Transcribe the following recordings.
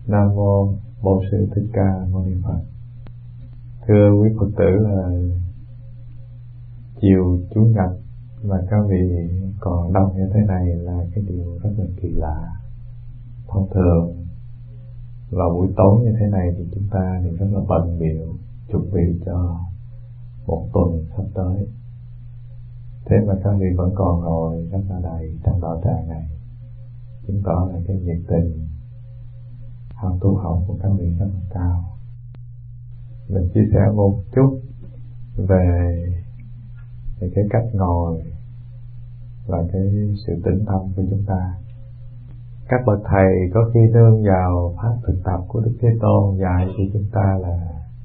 Nam mô Bổn Sư Thích Ca Mâu Ni Phật. Thưa quý Phật tử, là chiều Chủ nhật mà các vị còn đông như thế này là cái điều rất là kỳ lạ. Thông thường vào buổi tối như thế này thì chúng ta thì rất là bận bịu chuẩn bị cho một tuần sắp tới. Thế mà các vị vẫn còn ngồi rất là đầy trong đạo tràng này, chứng tỏ là cái nhiệt tình ham tu học của các vị rất là cao. Mình chia sẻ một chút về cái cách ngồi và cái sự tĩnh tâm của chúng ta. Các bậc thầy có khi nương vào pháp thực tập của Đức Thế Tôn dạy cho chúng ta là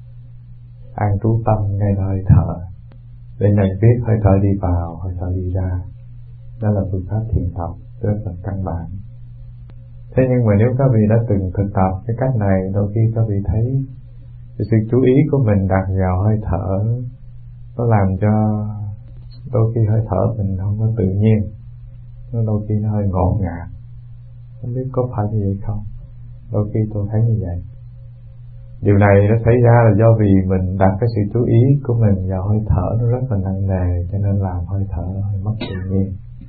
an trú tâm ngay nơi thở, để nhận biết hơi thở đi vào, hơi thở đi ra. Đó là phương pháp thiền tập rất là căn bản. Thế nhưng mà nếu các vị đã từng thực tập cái cách này, đôi khi các vị thấy cái sự chú ý của mình đặt vào hơi thở, nó làm cho đôi khi hơi thở mình không có tự nhiên, nó đôi khi nó hơi ngột ngạt. Không biết có phải như vậy không? Đôi khi tôi thấy như vậy. Điều này nó xảy ra là do vì mình đặt cái sự chú ý của mình vào hơi thở nó rất là nặng nề, cho nên làm hơi thở nó hơi mất tự nhiên.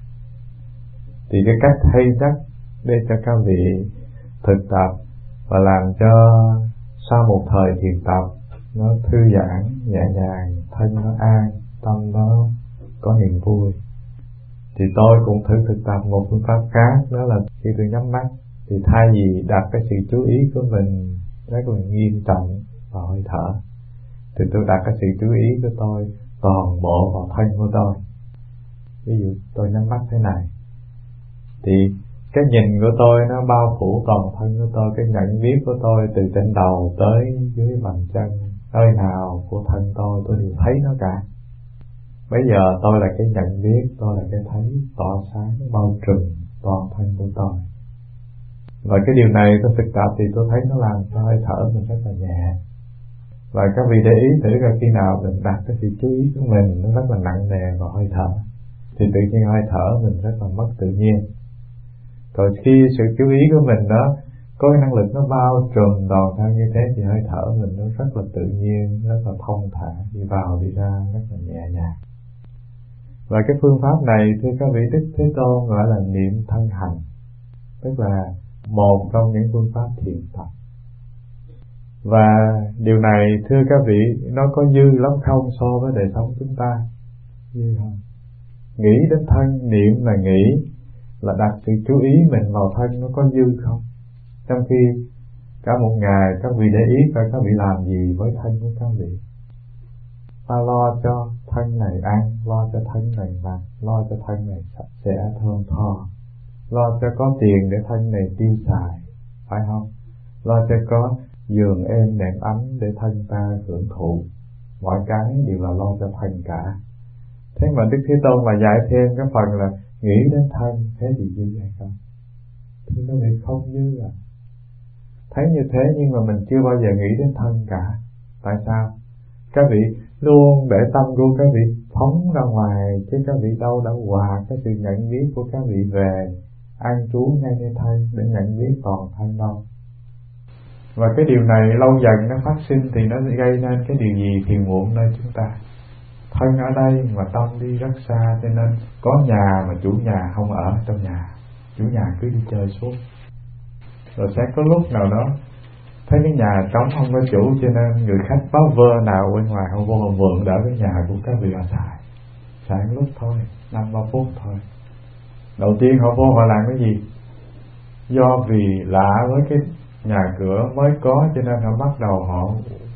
Thì cái cách hay nhất để cho các vị thực tập và làm cho sau một thời thiền tập nó thư giãn, nhẹ nhàng, thân nó an, tâm nó có niềm vui, thì tôi cũng thử thực tập một phương pháp khác. Đó là khi tôi nhắm mắt thì thay vì đặt cái sự chú ý của mình rất là nghiêm trọng vào hơi thở, thì tôi đặt cái sự chú ý của tôi toàn bộ vào thân của tôi. Ví dụ tôi nhắm mắt thế này thì cái nhìn của tôi nó bao phủ toàn thân của tôi, cái nhận biết của tôi từ trên đầu tới dưới bàn chân, nơi nào của thân tôi đều thấy nó cả. Bây giờ tôi là cái nhận biết, tôi là cái thấy tỏa sáng bao trùm toàn thân của tôi. Và cái điều này tôi thực tập thì tôi thấy nó làm cho hơi thở mình rất là nhẹ. Và các vị để ý thử ra khi nào mình đặt cái sự chú ý của mình nó rất là nặng nề vào hơi thở, thì tự nhiên hơi thở mình rất là mất tự nhiên. Rồi khi sự chú ý của mình đó có cái năng lực nó bao trùm toàn thân như thế thì hơi thở mình nó rất là tự nhiên, rất là thông thả, đi vào đi ra rất là nhẹ nhàng. Và cái phương pháp này thưa các vị, Đức Thế Tôn gọi là niệm thân hành, tức là một trong những phương pháp thiền tập. Và điều này thưa các vị, nó có dư lắm không so với đời sống chúng ta? Dư không? Nghĩ đến thân, niệm là nghĩ, là đặt sự chú ý mình vào thân, nó có dư không? Trong khi cả một ngày các vị để ý coi các vị làm gì với thân của các vị. Ta lo cho thân này ăn, lo cho thân này mặc, lo cho thân này sạch sẽ thơm tho, lo cho có tiền để thân này tiêu xài, phải không? Lo cho có giường êm nệm ấm để thân ta hưởng thụ. Mọi cái đều là lo cho thân cả. Thế mà Đức Thế Tôn mà dạy thêm cái phần là nghĩ đến thân, thế thì dư hay không? Thưa các vị, không dư à. Thấy như thế nhưng mà mình chưa bao giờ nghĩ đến thân cả. Tại sao? Các vị luôn để tâm của các vị phóng ra ngoài, chứ các vị đâu đã hòa cái sự nhận biết của các vị về an trú ngay nơi thân để nhận biết toàn thân đâu. Và cái điều này lâu dần nó phát sinh thì nó gây nên cái điều gì phiền muộn nơi chúng ta. Thân ở đây mà tâm đi rất xa, cho nên có nhà mà chủ nhà không ở trong nhà, chủ nhà cứ đi chơi suốt. Rồi sẽ có lúc nào đó thấy cái nhà trống không có chủ, cho nên người khách báo vơ nào bên ngoài không vô, họ mượn đỡ cái nhà của các vị họ xài. Xài lúc thôi, 5-3 phút thôi. Đầu tiên họ vô họ làm cái gì? Do vì lạ với cái nhà cửa mới có, cho nên họ bắt đầu họ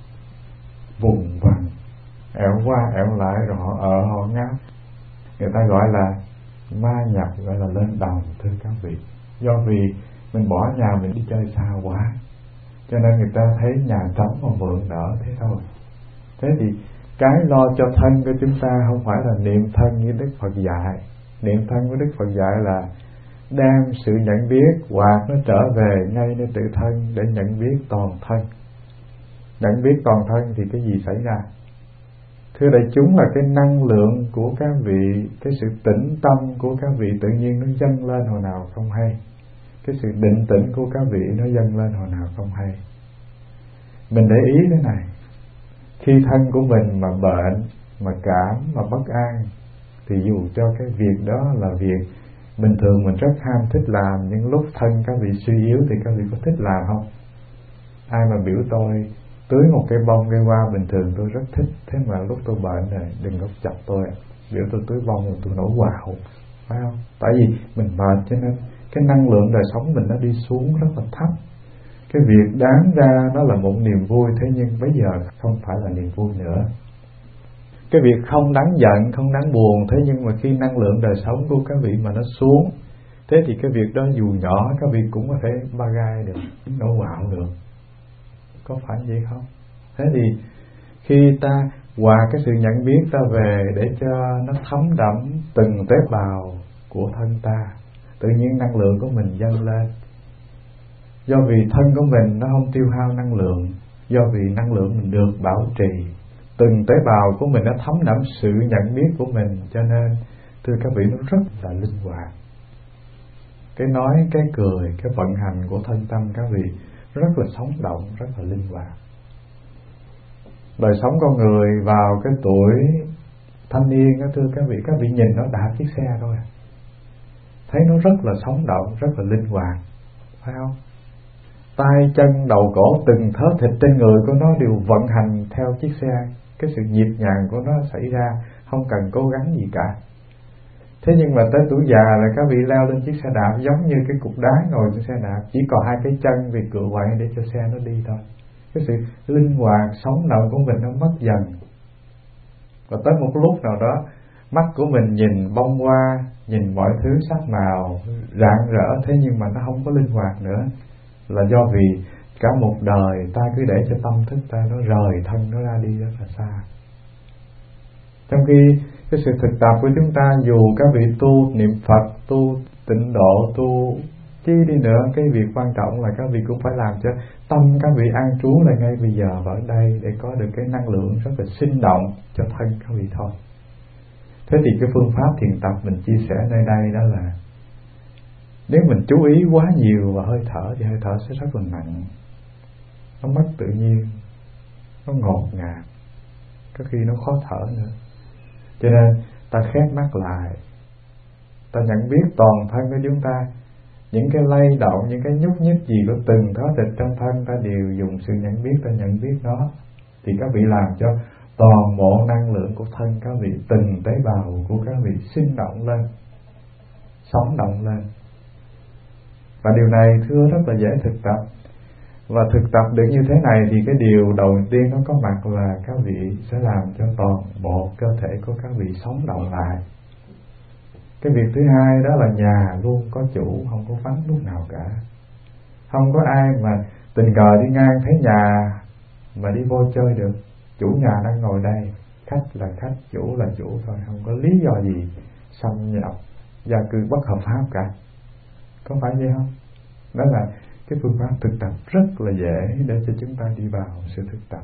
vùng vằng, ẹo qua ẹo lại, rồi họ họ ngáp. Người ta gọi là ma nhập, gọi là lên đồng thưa các vị. Do vì mình bỏ nhà mình đi chơi xa quá, cho nên người ta thấy nhà trống mà mượn đỡ thế thôi. Thế thì cái lo cho thân của chúng ta không phải là niệm thân như Đức Phật dạy. Niệm thân của Đức Phật dạy là đem sự nhận biết hoặc nó trở về ngay nơi tự thân để nhận biết toàn thân. Nhận biết toàn thân thì cái gì xảy ra? Thưa đại chúng, là cái năng lượng của các vị, cái sự tĩnh tâm của các vị tự nhiên nó dâng lên hồi nào không hay. cái sự định tĩnh của các vị nó dâng lên hồi nào không hay. Mình để ý thế này, khi thân của mình mà bệnh, mà cảm, mà bất an, thì dù cho cái việc đó là việc bình thường mình rất ham thích làm, nhưng lúc thân các vị suy yếu thì các vị có thích làm không? Ai mà biểu tôi tưới một cây bông cây hoa, bình thường tôi rất thích, thế mà lúc tôi bệnh này đừng có chọc tôi, biểu tôi tưới bông rồi tôi nổi quạo, phải không? Tại vì mình mệt cho nên cái năng lượng đời sống mình nó đi xuống rất là thấp. Cái việc đáng ra nó là một niềm vui, thế nhưng bây giờ không phải là niềm vui nữa. Cái việc không đáng giận, không đáng buồn, thế nhưng mà khi năng lượng đời sống của các vị mà nó xuống, thế thì cái việc đó dù nhỏ các vị cũng có thể ba gai được, nổ quạo được. Có phải vậy không? Thế thì khi ta hòa cái sự nhận biết ta về để cho nó thấm đẫm từng tế bào của thân ta, tự nhiên năng lượng của mình dâng lên. Do vì thân của mình nó không tiêu hao năng lượng, do vì năng lượng mình được bảo trì, từng tế bào của mình nó thấm đẫm sự nhận biết của mình, cho nên thưa các vị nó rất là linh hoạt. Cái nói, cái cười, cái vận hành của thân tâm các vị rất là sống động, rất là linh hoạt. Đời sống con người vào cái tuổi thanh niên đó, thưa các vị nhìn nó đạp chiếc xe thôi, thấy nó rất là sống động, rất là linh hoạt, phải không? Tay chân đầu cổ từng thớ thịt trên người của nó đều vận hành theo chiếc xe, cái sự nhịp nhàng của nó xảy ra, không cần cố gắng gì cả. Thế nhưng mà tới tuổi già là các vị leo lên chiếc xe đạp giống như cái cục đá ngồi trên xe đạp, chỉ còn hai cái chân vì cựa quậy để cho xe nó đi thôi. Cái sự linh hoạt sống động của mình nó mất dần. Và tới một lúc nào đó, mắt của mình nhìn bông hoa, nhìn mọi thứ sắc màu rạng rỡ, thế nhưng mà nó không có linh hoạt nữa, là do vì cả một đời ta cứ để cho tâm thức ta nó rời thân nó ra đi rất là xa. Trong khi cái sự thực tập của chúng ta, dù các vị tu niệm Phật, tu tịnh độ, tu chi đi nữa, cái việc quan trọng là các vị cũng phải làm cho tâm các vị an trú lại ngay bây giờ và ở đây, để có được cái năng lượng rất là sinh động cho thân các vị thôi. Thế thì cái phương pháp thiền tập mình chia sẻ nơi đây đó là, nếu mình chú ý quá nhiều vào hơi thở thì hơi thở sẽ rất là nặng, nó mất tự nhiên, nó ngột ngạt, có khi nó khó thở nữa. Cho nên ta khép mắt lại, ta nhận biết toàn thân của chúng ta, những cái lay động, những cái nhúc nhích gì của từng thớ thịt trong thân, ta đều dùng sự nhận biết, ta nhận biết nó. Thì các vị làm cho toàn bộ năng lượng của thân các vị, từng tế bào của các vị sinh động lên, sống động lên. Và điều này thưa rất là dễ thực tập. Và thực tập được như thế này thì cái điều đầu tiên nó có mặt là các vị sẽ làm cho toàn bộ cơ thể của các vị sống động lại. Cái việc thứ hai đó là nhà luôn có chủ, không có vắng lúc nào cả. Không có ai mà tình cờ đi ngang thấy nhà mà đi vô chơi được. Chủ nhà đang ngồi đây, khách là khách, chủ là chủ thôi, không có lý do gì xâm nhập gia cư bất hợp pháp cả. Có phải vậy không? Đó là cái phương pháp thực tập rất là dễ để cho chúng ta đi vào sự thực tập.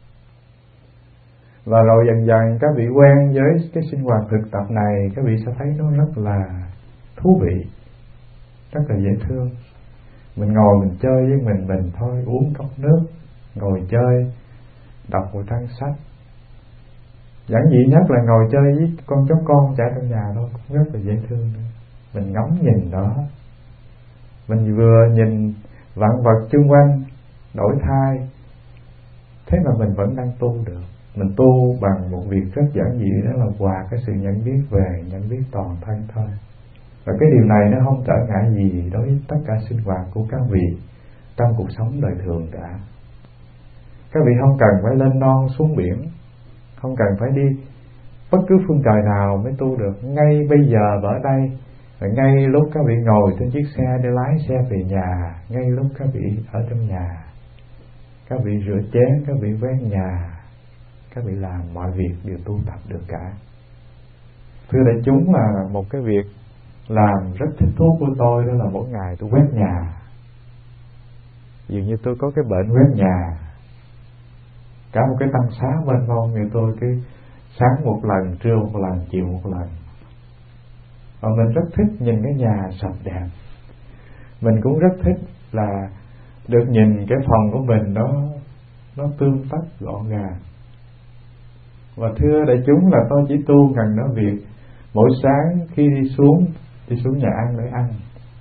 Và rồi dần dần các vị quen với cái sinh hoạt thực tập này, các vị sẽ thấy nó rất là thú vị, rất là dễ thương. Mình ngồi mình chơi với mình thôi, uống cốc nước, ngồi chơi, đọc một trang sách. Giản dị nhất là ngồi chơi với con chó con chạy trong nhà thôi, cũng rất là dễ thương nữa. Mình ngắm nhìn đó, mình vừa nhìn vạn vật xung quanh đổi thay, thế mà mình vẫn đang tu được. Mình tu bằng một việc rất giản dị, đó là hòa cái sự nhận biết về, nhận biết toàn thân thôi. Và cái điều này nó không trở ngại gì đối với tất cả sinh hoạt của các vị trong cuộc sống đời thường cả. Các vị không cần phải lên non xuống biển, không cần phải đi bất cứ phương trời nào mới tu được. Ngay bây giờ ở đây, và ngay lúc các vị ngồi trên chiếc xe để lái xe về nhà, ngay lúc các vị ở trong nhà, các vị rửa chén, các vị quét nhà, các vị làm mọi việc đều tu tập được cả. Thưa đại chúng, là một cái việc làm rất thích thú của tôi, đó là mỗi ngày tôi quét nhà. Dường như tôi có cái bệnh quét nhà, cả một cái tăng xá mênh mông như tôi, cái sáng một lần, trưa một lần, chiều một lần. Và mình rất thích nhìn cái nhà sạch đẹp. Mình cũng rất thích là được nhìn cái phòng của mình nó tươm tất gọn gàng. Và thưa đại chúng là tôi chỉ tu gần đó việc mỗi sáng khi đi xuống nhà ăn để ăn,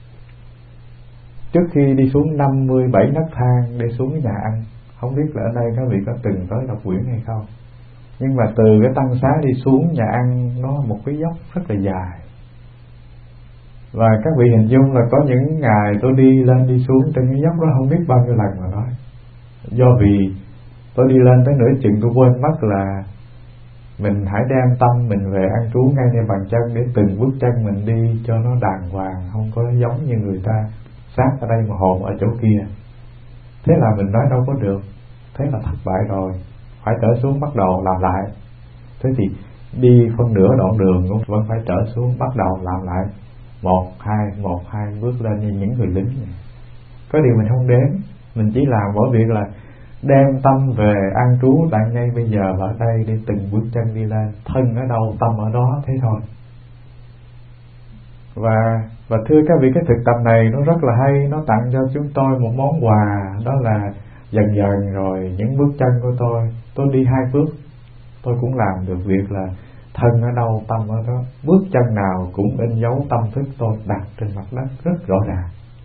trước khi đi xuống 57 nấc thang để xuống nhà ăn. Không biết là ở đây các vị có từng tới đọc quyển hay không, nhưng mà từ cái tăng xá đi xuống nhà ăn nó một cái dốc rất là dài. Và các vị hình dung là có những ngày tôi đi lên đi xuống trên cái dốc đó không biết bao nhiêu lần mà nói. Do vì tôi đi lên tới nửa chừng tôi quên mất là mình hãy đem tâm mình về an trú ngay nơi bàn chân, để từng bước chân mình đi cho nó đàng hoàng, không có giống như người ta xác ở đây mà hồn ở chỗ kia. Thế là mình nói đâu có được, thế là thất bại rồi, phải trở xuống bắt đầu làm lại. Thế thì đi phân nửa đoạn đường cũng vẫn phải trở xuống bắt đầu làm lại, một hai bước lên như những người lính này. Có điều mình không đếm, mình chỉ làm mỗi việc là đem tâm về an trú tại ngay bây giờ và ở đây, để từng bước chân đi lên, thân ở đâu tâm ở đó, thế thôi. Và thưa các vị, cái thực tập này nó rất là hay, nó tặng cho chúng tôi một món quà, đó là dần dần rồi những bước chân của tôi đi 2 bước, tôi cũng làm được việc là thân ở đâu tâm ở đó, bước chân nào cũng in dấu tâm thức tôi đặt trên mặt đất rất rõ ràng.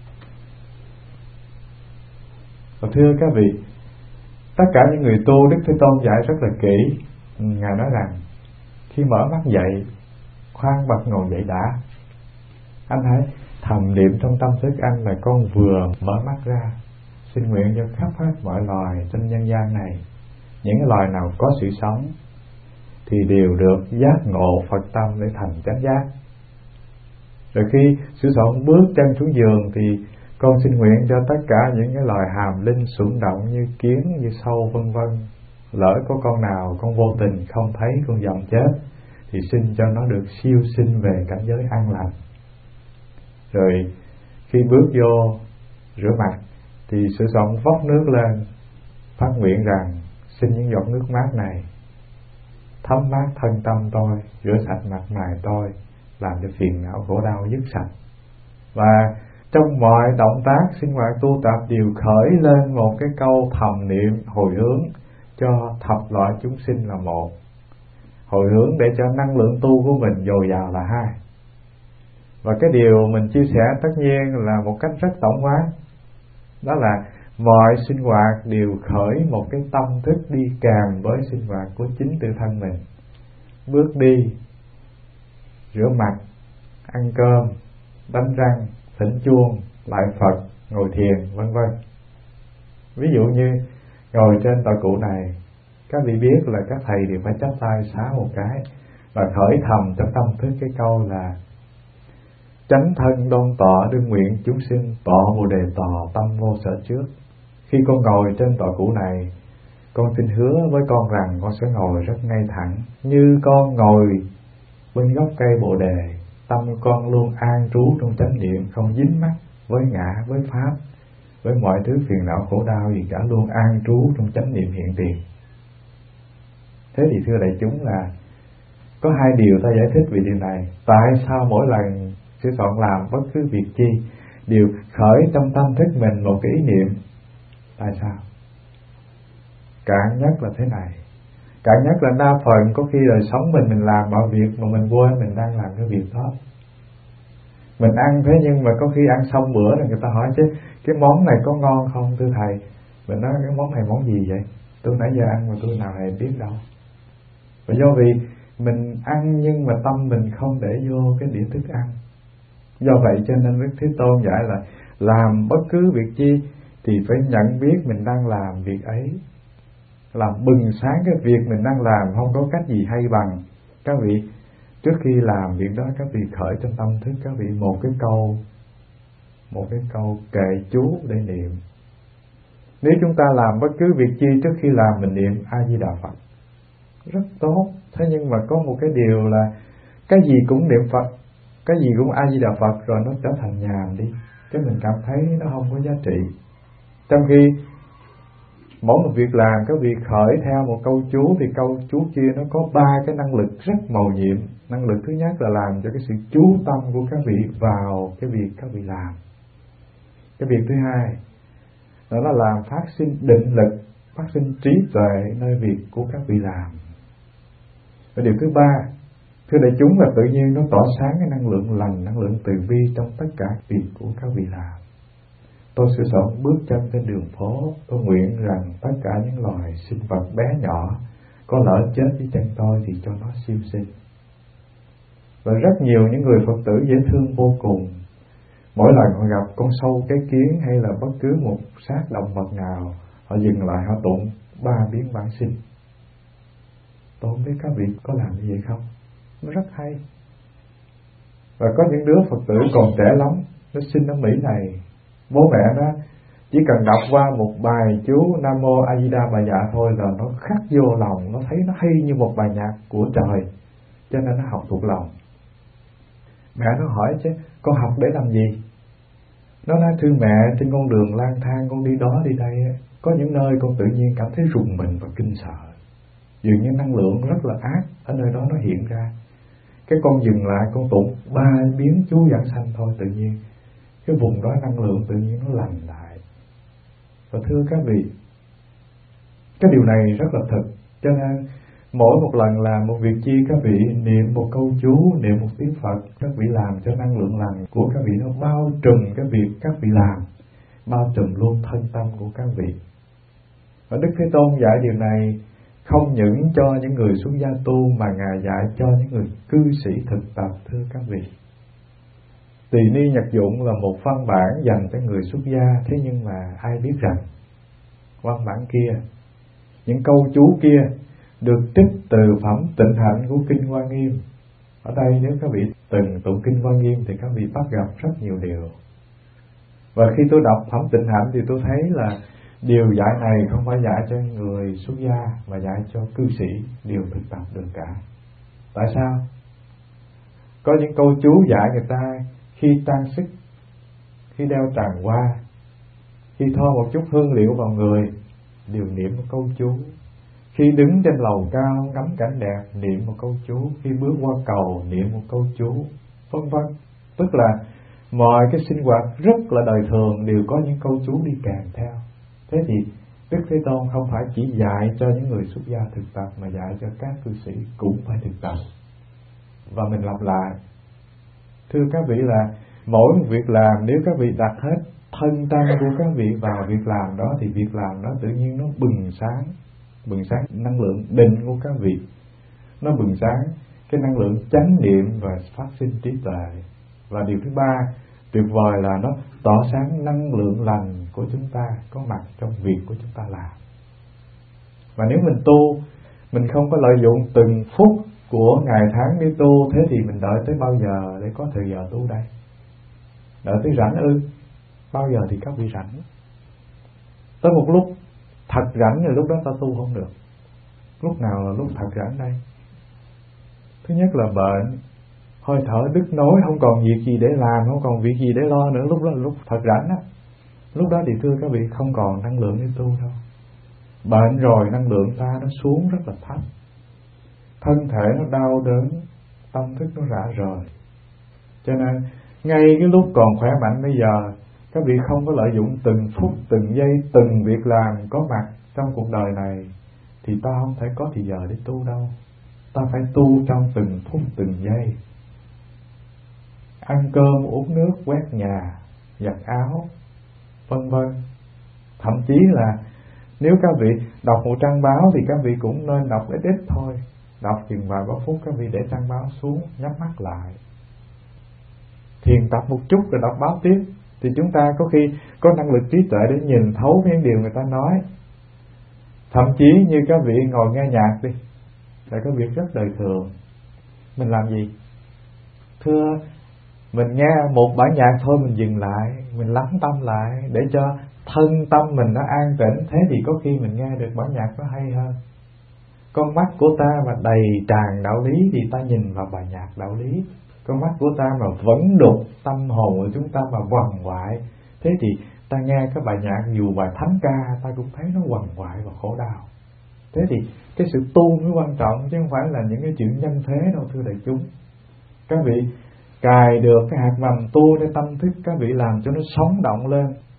Và thưa các vị, tất cả những người tu, Đức Thế Tôn dạy rất là kỹ. Ngài nói rằng khi mở mắt dậy, khoan bật ngồi dậy đã. Anh hãy thầm niệm trong tâm thức anh là con vừa mở mắt ra. Xin nguyện cho khắp hết mọi loài trên nhân gian này, những cái loài nào có sự sống thì đều được giác ngộ Phật tâm để thành chánh giác. Rồi khi Sư Soạn bước chân xuống giường thì con xin nguyện cho tất cả những cái loài hàm linh xủng động như kiến, như sâu vân vân, lỡ có con nào con vô tình không thấy con dòm chết thì xin cho nó được siêu sinh về cảnh giới an lành. Rồi khi bước vô rửa mặt thì Sư Soạn vốc nước lên, phát nguyện rằng xin những giọt nước mát này thấm mát thân tâm tôi, rửa sạch mặt mày tôi, làm cho phiền não khổ đau dứt sạch. Và trong mọi động tác sinh hoạt tu tập đều khởi lên một cái câu thầm niệm hồi hướng cho thập loại chúng sinh là một, hồi hướng để cho năng lượng tu của mình dồi dào là 2. Và cái điều mình chia sẻ tất nhiên là một cách rất tổng quát, đó là mọi sinh hoạt đều khởi một cái tâm thức đi kèm với sinh hoạt của chính tự thân mình. Bước đi, rửa mặt, ăn cơm, đánh răng, thỉnh chuông, lại Phật, ngồi thiền, vân vân. Ví dụ như ngồi trên tọa cụ này, các vị biết là các thầy đều phải chắp tay xá một cái và khởi thầm trong tâm thức cái câu là chánh thân đoan tọa đương nguyện chúng sinh tọa bồ đề tọa tâm vô sở trước. Khi con ngồi trên tọa cụ này, con xin hứa với con rằng con sẽ ngồi rất ngay thẳng, như con ngồi bên gốc cây bồ đề. Tâm con luôn an trú trong chánh niệm, không dính mắc với ngã, với pháp, với mọi thứ phiền não khổ đau gì cả, luôn an trú trong chánh niệm hiện tiền. Thế thì thưa đại chúng là có 2 điều ta giải thích về điều này. Tại sao mỗi lần Sư Soạn làm bất cứ việc chi đều khởi trong tâm thức mình một cái ý niệm? Tại sao? Cạn nhất là thế này. Cạn nhất là đa phần có khi đời sống mình làm mọi việc mà mình quên mình đang làm cái việc đó. Mình ăn thế nhưng mà có khi ăn xong bữa là người ta hỏi chứ cái món này có ngon không thưa thầy? Mình nói cái món này món gì vậy? Tôi nãy giờ ăn mà tôi nào hề biết đâu. Và do vì mình ăn nhưng mà tâm mình không để vô cái đĩa thức ăn. Do vậy cho nên Đức Thế Tôn dạy là làm bất cứ việc chi thì phải nhận biết mình đang làm việc ấy, làm bừng sáng cái việc mình đang làm, không có cách gì hay bằng. Các vị trước khi làm việc đó, các vị khởi trong tâm thức các vị một cái câu kệ chú để niệm. Nếu chúng ta làm bất cứ việc chi trước khi làm mình niệm A Di Đà Phật rất tốt. Thế nhưng mà có một cái điều là cái gì cũng niệm Phật, cái gì cũng A Di Đà Phật rồi nó trở thành nhàm đi, cái mình cảm thấy nó không có giá trị. Trong khi mỗi một việc làm các vị khởi theo một câu chú thì câu chú kia nó có 3 cái năng lực rất màu nhiệm. Năng lực thứ nhất là làm cho cái sự chú tâm của các vị vào cái việc các vị làm. Cái việc thứ hai đó là làm phát sinh định lực, phát sinh trí tuệ nơi việc của các vị làm. Và điều thứ ba, thưa đại chúng, là tự nhiên nó tỏa sáng cái năng lượng lành, năng lượng từ bi trong tất cả việc của các vị làm. Tôi sẽ sống bước chân trên đường phố, tôi nguyện rằng tất cả những loài sinh vật bé nhỏ có lỡ chết với chân tôi thì cho nó siêu sinh. Và rất nhiều những người Phật tử dễ thương vô cùng, mỗi lần họ gặp con sâu, cái kiến hay là bất cứ một xác động vật nào, họ dừng lại họ tụng 3 biến vãng sinh. Tôi không biết các vị có làm như vậy không? Nó rất hay. Và có những đứa Phật tử còn trẻ lắm, nó sinh ở Mỹ này, bố mẹ nó chỉ cần đọc qua một bài chú Nam Mô A Di Đà Bà Dạ thôi là nó khắc vô lòng, nó thấy nó hay như một bài nhạc của trời, cho nên nó học thuộc lòng. Mẹ nó hỏi chứ con học để làm gì? Nó nói thưa mẹ, trên con đường lang thang con đi đó đi đây, có những nơi con tự nhiên cảm thấy rùng mình và kinh sợ, dường như năng lượng rất là ác ở nơi đó nó hiện ra. Cái con dừng lại, con tụng 3 biến chú giảng sanh thôi, tự nhiên cái vùng đó năng lượng tự nhiên nó lành lại. Và thưa các vị, cái điều này rất là thật. Cho nên mỗi một lần làm một việc chi, các vị niệm một câu chú, niệm một tiếng Phật, các vị làm cho năng lượng lành của các vị nó bao trùm cái việc các vị làm, bao trùm luôn thân tâm của các vị. Và Đức Thế Tôn dạy điều này không những cho những người xuất gia tu, mà Ngài dạy cho những người cư sĩ thực tập, thưa các vị. Tỳ Ni Nhật Dụng là một văn bản dành cho người xuất gia, thế nhưng mà ai biết rằng văn bản kia, những câu chú kia được trích từ phẩm Tịnh Hạnh của Kinh Hoa Nghiêm. Ở đây nếu các vị từng tụng Kinh Hoa Nghiêm thì các vị bắt gặp rất nhiều điều. Và khi tôi đọc phẩm Tịnh Hạnh thì tôi thấy là điều dạy này không phải dạy cho người xuất gia, mà dạy cho cư sĩ đều thực tập được cả. Tại sao? Có những câu chú dạy người ta khi trang sức, khi đeo tràng hoa, khi thoa một chút hương liệu vào người, đều niệm một câu chú. Khi đứng trên lầu cao ngắm cảnh đẹp, niệm một câu chú. Khi bước qua cầu, niệm một câu chú, vân vân. Tức là mọi cái sinh hoạt rất là đời thường đều có những câu chú đi kèm theo. Thế thì Đức Thế Tôn không phải chỉ dạy cho những người xuất gia thực tập, mà dạy cho các cư sĩ cũng phải thực tập. Và mình lặp lại. Thưa các vị, là mỗi một việc làm, nếu các vị đặt hết thân tâm của các vị vào việc làm đó, thì việc làm đó tự nhiên nó bừng sáng năng lượng định của các vị, nó bừng sáng cái năng lượng chánh niệm và phát sinh trí tuệ. Và điều thứ ba tuyệt vời là nó tỏa sáng năng lượng lành của chúng ta có mặt trong việc của chúng ta làm. Và nếu mình tu, mình không có lợi dụng từng phút của ngày tháng để tu, thế thì mình đợi tới bao giờ để có thời giờ tu đây? Đợi tới rảnh ư? Bao giờ thì các vị rảnh? Tới một lúc thật rảnh rồi lúc đó ta tu không được. Lúc nào là lúc thật rảnh đây? Thứ nhất là bệnh, hơi thở đứt nối, không còn việc gì để làm, không còn việc gì để lo nữa, lúc đó là lúc thật rảnh á. Lúc đó thì thưa các vị không còn năng lượng để tu đâu. Bệnh rồi năng lượng ta nó xuống rất là thấp, thân thể nó đau đớn, tâm thức nó rã rời. Cho nên ngay cái lúc còn khỏe mạnh bây giờ, các vị không có lợi dụng từng phút, từng giây, từng việc làm có mặt trong cuộc đời này, thì ta không thể có thì giờ để tu đâu. Ta phải tu trong từng phút, từng giây. Ăn cơm, uống nước, quét nhà, giặt áo, vân vân. Thậm chí là nếu các vị đọc một trang báo thì các vị cũng nên đọc ít ít thôi. Đọc chừng vài ba phút các vị để trang báo xuống, nhắm mắt lại, thiền tập một chút rồi đọc báo tiếp. Thì chúng ta có khi có năng lực trí tuệ để nhìn thấu những điều người ta nói. Thậm chí như các vị ngồi nghe nhạc đi, là cái việc rất đời thường. Mình làm gì? Thưa, mình nghe một bản nhạc thôi, mình dừng lại, mình lắng tâm lại để cho thân tâm mình nó an tĩnh. Thế thì có khi mình nghe được bản nhạc nó hay hơn. Con mắt của ta mà đầy tràn đạo lý thì ta nhìn vào bài nhạc đạo lý. Con mắt của ta mà vẫn đục, tâm hồn của chúng ta mà quằn quại, thế thì ta nghe cái bài nhạc dù bài thánh ca ta cũng thấy nó quằn quại và khổ đau. Thế thì cái sự tu mới quan trọng, chứ không phải là những cái chuyện nhân thế đâu, thưa đại chúng. Các vị cài được cái hạt mầm tu để tâm thức các vị làm cho nó sống động lên,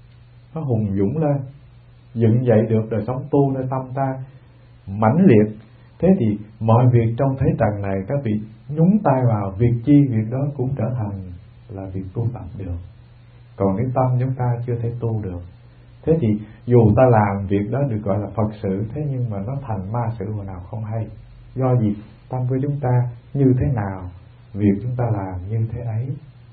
nó hùng dũng lên, dựng dậy được đời sống tu nơi tâm ta mãnh liệt. Thế thì mọi việc trong thế trần này các vị nhúng tay vào, việc chi việc đó cũng trở thành là việc tu tập được. Còn nếu tâm chúng ta chưa thể tu được, thế thì dù ta làm việc đó được gọi là Phật sự, thế nhưng mà nó thành ma sự hồi nào không hay. Do gì? Tâm của chúng ta như thế nào, việc chúng ta làm như thế ấy.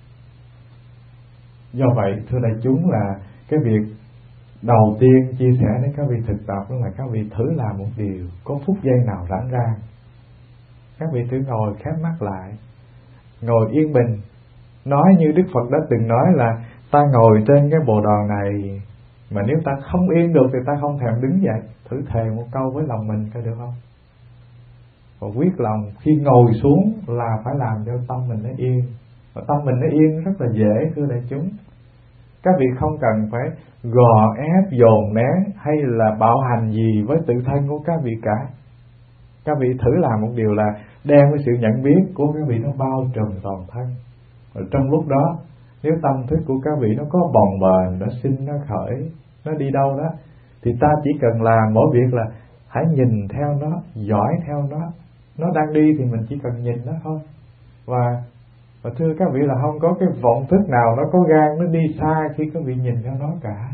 Do vậy thưa đại chúng, là cái việc đầu tiên chia sẻ đến các vị thực tập đó là các vị thử làm một điều, có phút giây nào rảnh rang, các vị thử ngồi khép mắt lại, ngồi yên bình. Nói như Đức Phật đã từng nói là ta ngồi trên cái bồ đoàn này mà nếu ta không yên được thì ta không thèm đứng dậy. Thử thề một câu với lòng mình coi được không? Và quyết lòng khi ngồi xuống là phải làm cho tâm mình nó yên. Và tâm mình nó yên rất là dễ thưa đại chúng. Các vị không cần phải gò ép, dồn nén hay là bạo hành gì với tự thân của các vị cả. Các vị thử làm một điều là đem cái sự nhận biết của các vị nó bao trùm toàn thân. Và trong lúc đó, nếu tâm thức của các vị nó có bồng bềnh, nó sinh, nó khởi, nó đi đâu đó, thì ta chỉ cần làm mỗi việc là hãy nhìn theo nó, dõi theo nó. Nó đang đi thì mình chỉ cần nhìn nó thôi. Và thưa các vị là không có cái vọng thức nào nó có gan nó đi xa khi các vị nhìn theo nó cả.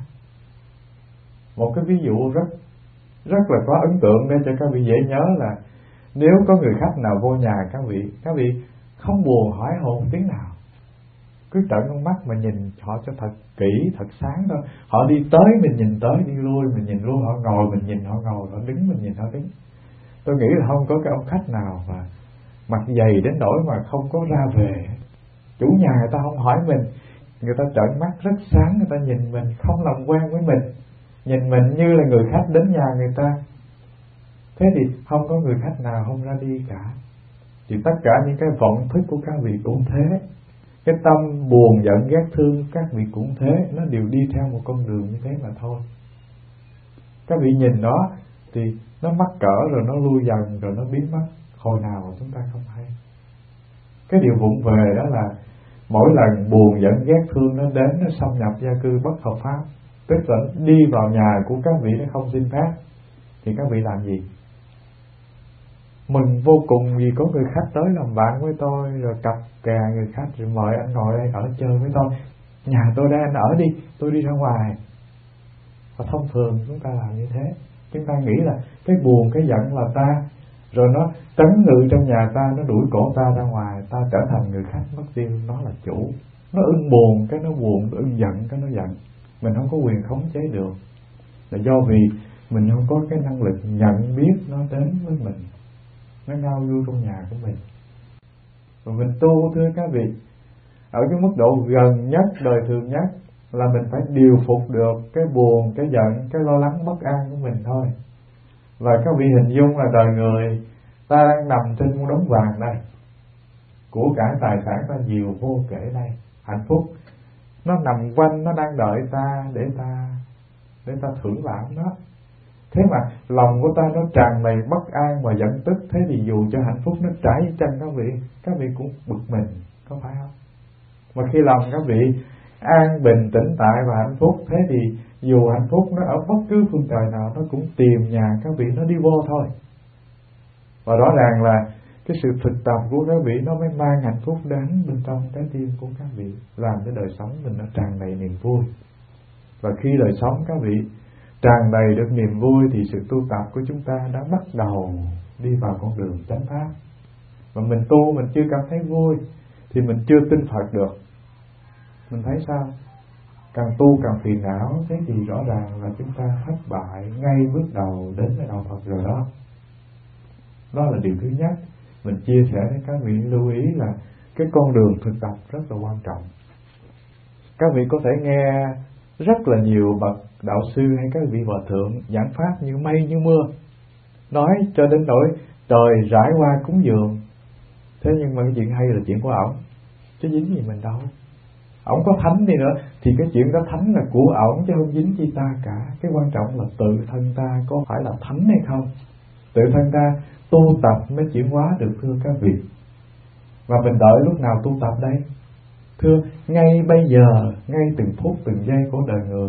Một cái ví dụ rất là có ấn tượng để cho các vị dễ nhớ là nếu có người khách nào vô nhà các vị không buồn hỏi hồn tiếng nào, cứ trợn con mắt mà nhìn họ cho thật kỹ, thật sáng thôi. Họ đi tới mình nhìn tới, đi lui mình nhìn lui, họ ngồi mình nhìn họ ngồi, họ đứng mình nhìn họ đứng. Tôi nghĩ là không có cái ông khách nào mà mặt dày đến nỗi mà không có ra về. Chủ nhà người ta không hỏi mình, người ta trợn mắt rất sáng, người ta nhìn mình không làm quen với mình, nhìn mình như là người khách đến nhà người ta. Thế thì không có người khách nào không ra đi cả. Thì tất cả những cái vọng thức của các vị cũng thế, cái tâm buồn giận ghét thương các vị cũng thế, nó đều đi theo một con đường như thế mà thôi. Các vị nhìn nó thì nó mắc cỡ rồi nó lui dần rồi nó biến mất, hồi nào chúng ta không hay. Cái điều vụng về đó là mỗi lần buồn giận ghét thương nó đến, nó xâm nhập gia cư bất hợp pháp, tức là đi vào nhà của các vị nó không xin phép, thì các vị làm gì? Mừng vô cùng vì có người khách tới làm bạn với tôi, rồi cặp kè người khách rồi mời anh ngồi đây ở chơi với tôi. Nhà tôi đây anh ở đi, tôi đi ra ngoài. Và thông thường chúng ta làm như thế. Chúng ta nghĩ là cái buồn, cái giận là ta, rồi nó trấn ngự trong nhà ta, nó đuổi cổ ta ra ngoài, ta trở thành người khách mất tiêu, nó là chủ. Nó ưng buồn, cái nó buồn, ưng giận, cái nó giận. Mình không có quyền khống chế được. Là do vì mình không có cái năng lực nhận biết nó đến với mình, nó ngao du trong nhà của mình. Và mình tu thưa các vị, ở cái mức độ gần nhất, đời thường nhất, là mình phải điều phục được cái buồn, cái giận, cái lo lắng bất an của mình thôi. Và các vị hình dung là đời người ta đang nằm trên một đống vàng đây, của cải tài sản ta nhiều vô kể đây, hạnh phúc nó nằm quanh, nó đang đợi ta để ta thưởng lãm nó. Thế mà lòng của ta nó tràn đầy bất an và giận tức, thế thì dù cho hạnh phúc nó trải chân các vị cũng bực mình, có phải không? Mà khi lòng các vị an bình, tĩnh tại và hạnh phúc, thế thì dù hạnh phúc nó ở bất cứ phương trời nào, nó cũng tìm nhà các vị nó đi vô thôi. Và rõ ràng là cái sự thực tập của các vị nó mới mang hạnh phúc đến bên trong trái tim của các vị, làm cho đời sống mình nó tràn đầy niềm vui. Và khi đời sống các vị tràn đầy được niềm vui thì sự tu tập của chúng ta đã bắt đầu đi vào con đường chánh pháp. Và mình tu mình chưa cảm thấy vui thì mình chưa tin Phật được. Mình thấy sao? Càng tu càng phiền não, thế thì rõ ràng là chúng ta thất bại ngay bước đầu đến với đạo Phật rồi đó. Đó là điều thứ nhất. Mình chia sẻ với các vị lưu ý là cái con đường thực tập rất là quan trọng. Các vị có thể nghe rất là nhiều bậc đạo sư hay các vị hòa thượng giảng pháp như mây như mưa, nói cho đến nỗi trời rải qua cúng dường. Thế nhưng mà cái chuyện hay là chuyện của ổng, chứ dính gì mình đâu. Ổng có thánh đi nữa thì cái chuyện đó thánh là của ổng chứ không dính chi ta cả. Cái quan trọng là tự thân ta có phải là thánh hay không. Tự thân ta tu tập mới chuyển hóa được thưa các vị. Và mình đợi lúc nào tu tập đây? Thưa, ngay bây giờ, ngay từng phút từng giây của đời người,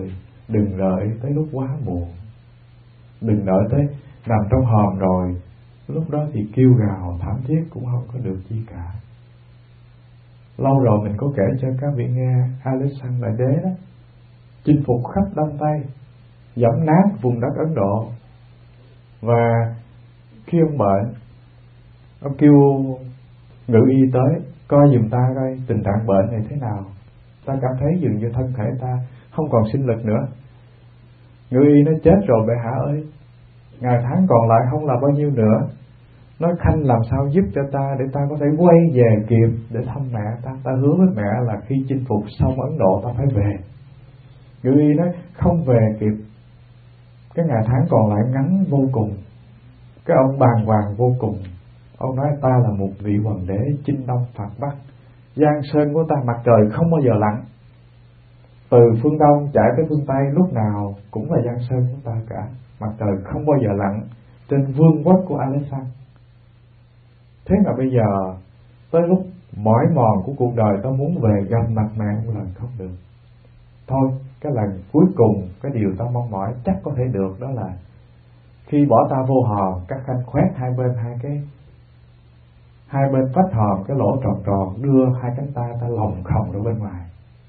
Đừng đợi tới lúc quá muộn. Đừng đợi tới nằm trong hòm rồi, lúc đó thì kêu gào thảm thiết cũng không có được chi cả. Lâu rồi mình có kể cho các vị nghe, Alexander Đại Đế đó chinh phục khắp Đông Tây, dẫm nát vùng đất Ấn Độ. Và khi ông bệnh, ông kêu ngự y tới coi giùm ta coi tình trạng bệnh này thế nào. Ta cảm thấy dường như thân thể ta không còn sinh lực nữa. Ngự y nó chết rồi bệ hạ ơi, ngày tháng còn lại không là bao nhiêu nữa. Nói Khanh làm sao giúp cho ta để ta có thể quay về kịp để thăm mẹ ta. Ta hứa với mẹ là khi chinh phục xong Ấn Độ ta phải về. Ngự y nói không về kịp, cái ngày tháng còn lại ngắn vô cùng. Cái ông bàng hoàng vô cùng. Ông nói ta là một vị hoàng đế chinh đông phạt bắc, giang sơn của ta mặt trời không bao giờ lặn, từ phương đông chạy tới phương tây lúc nào cũng là giang sơn của ta cả, mặt trời không bao giờ lặn trên vương quốc của Alexander. Thế mà bây giờ tới lúc mỏi mòn của cuộc đời, ta muốn về gặp mặt mẹ một lần không được. Thôi cái lần cuối cùng, cái điều ta mong mỏi chắc có thể được, đó là khi bỏ ta vô hòm, các khanh khoét hai bên vách hòm cái lỗ tròn tròn, đưa hai cánh tay ta lồng khồng ra bên ngoài.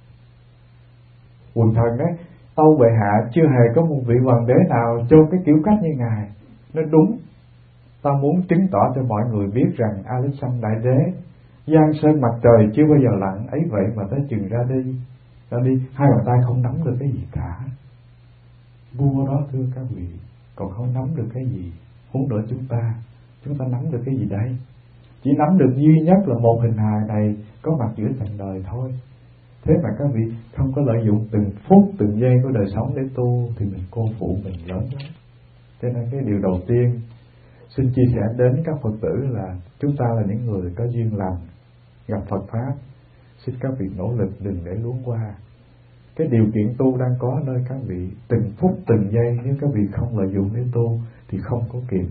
Quần thần đấy, tâu bệ hạ chưa hề có một vị hoàng đế nào chôn cái kiểu cách như ngài. Nó đúng, ta muốn chứng tỏ cho mọi người biết rằng Alexander Đại Đế, giang sơn mặt trời chưa bao giờ lặn, ấy vậy mà tới chừng ra đi hai bàn tay không nắm được cái gì cả. Vua đó thưa các vị, còn không nắm được cái gì, huống nữa chúng ta nắm được cái gì đây? Chỉ nắm được duy nhất là một hình hài này có mặt giữa trần đời thôi. Thế mà các vị không có lợi dụng từng phút từng giây của đời sống để tu, thì mình cô phụ mình lớn lắm. Cho nên cái điều đầu tiên xin chia sẻ đến các Phật tử là chúng ta là những người có duyên lành gặp Phật Pháp. Xin các vị nỗ lực đừng để luống qua. Cái điều kiện tu đang có nơi các vị, từng phút từng giây nếu các vị không lợi dụng để tu thì không có kịp.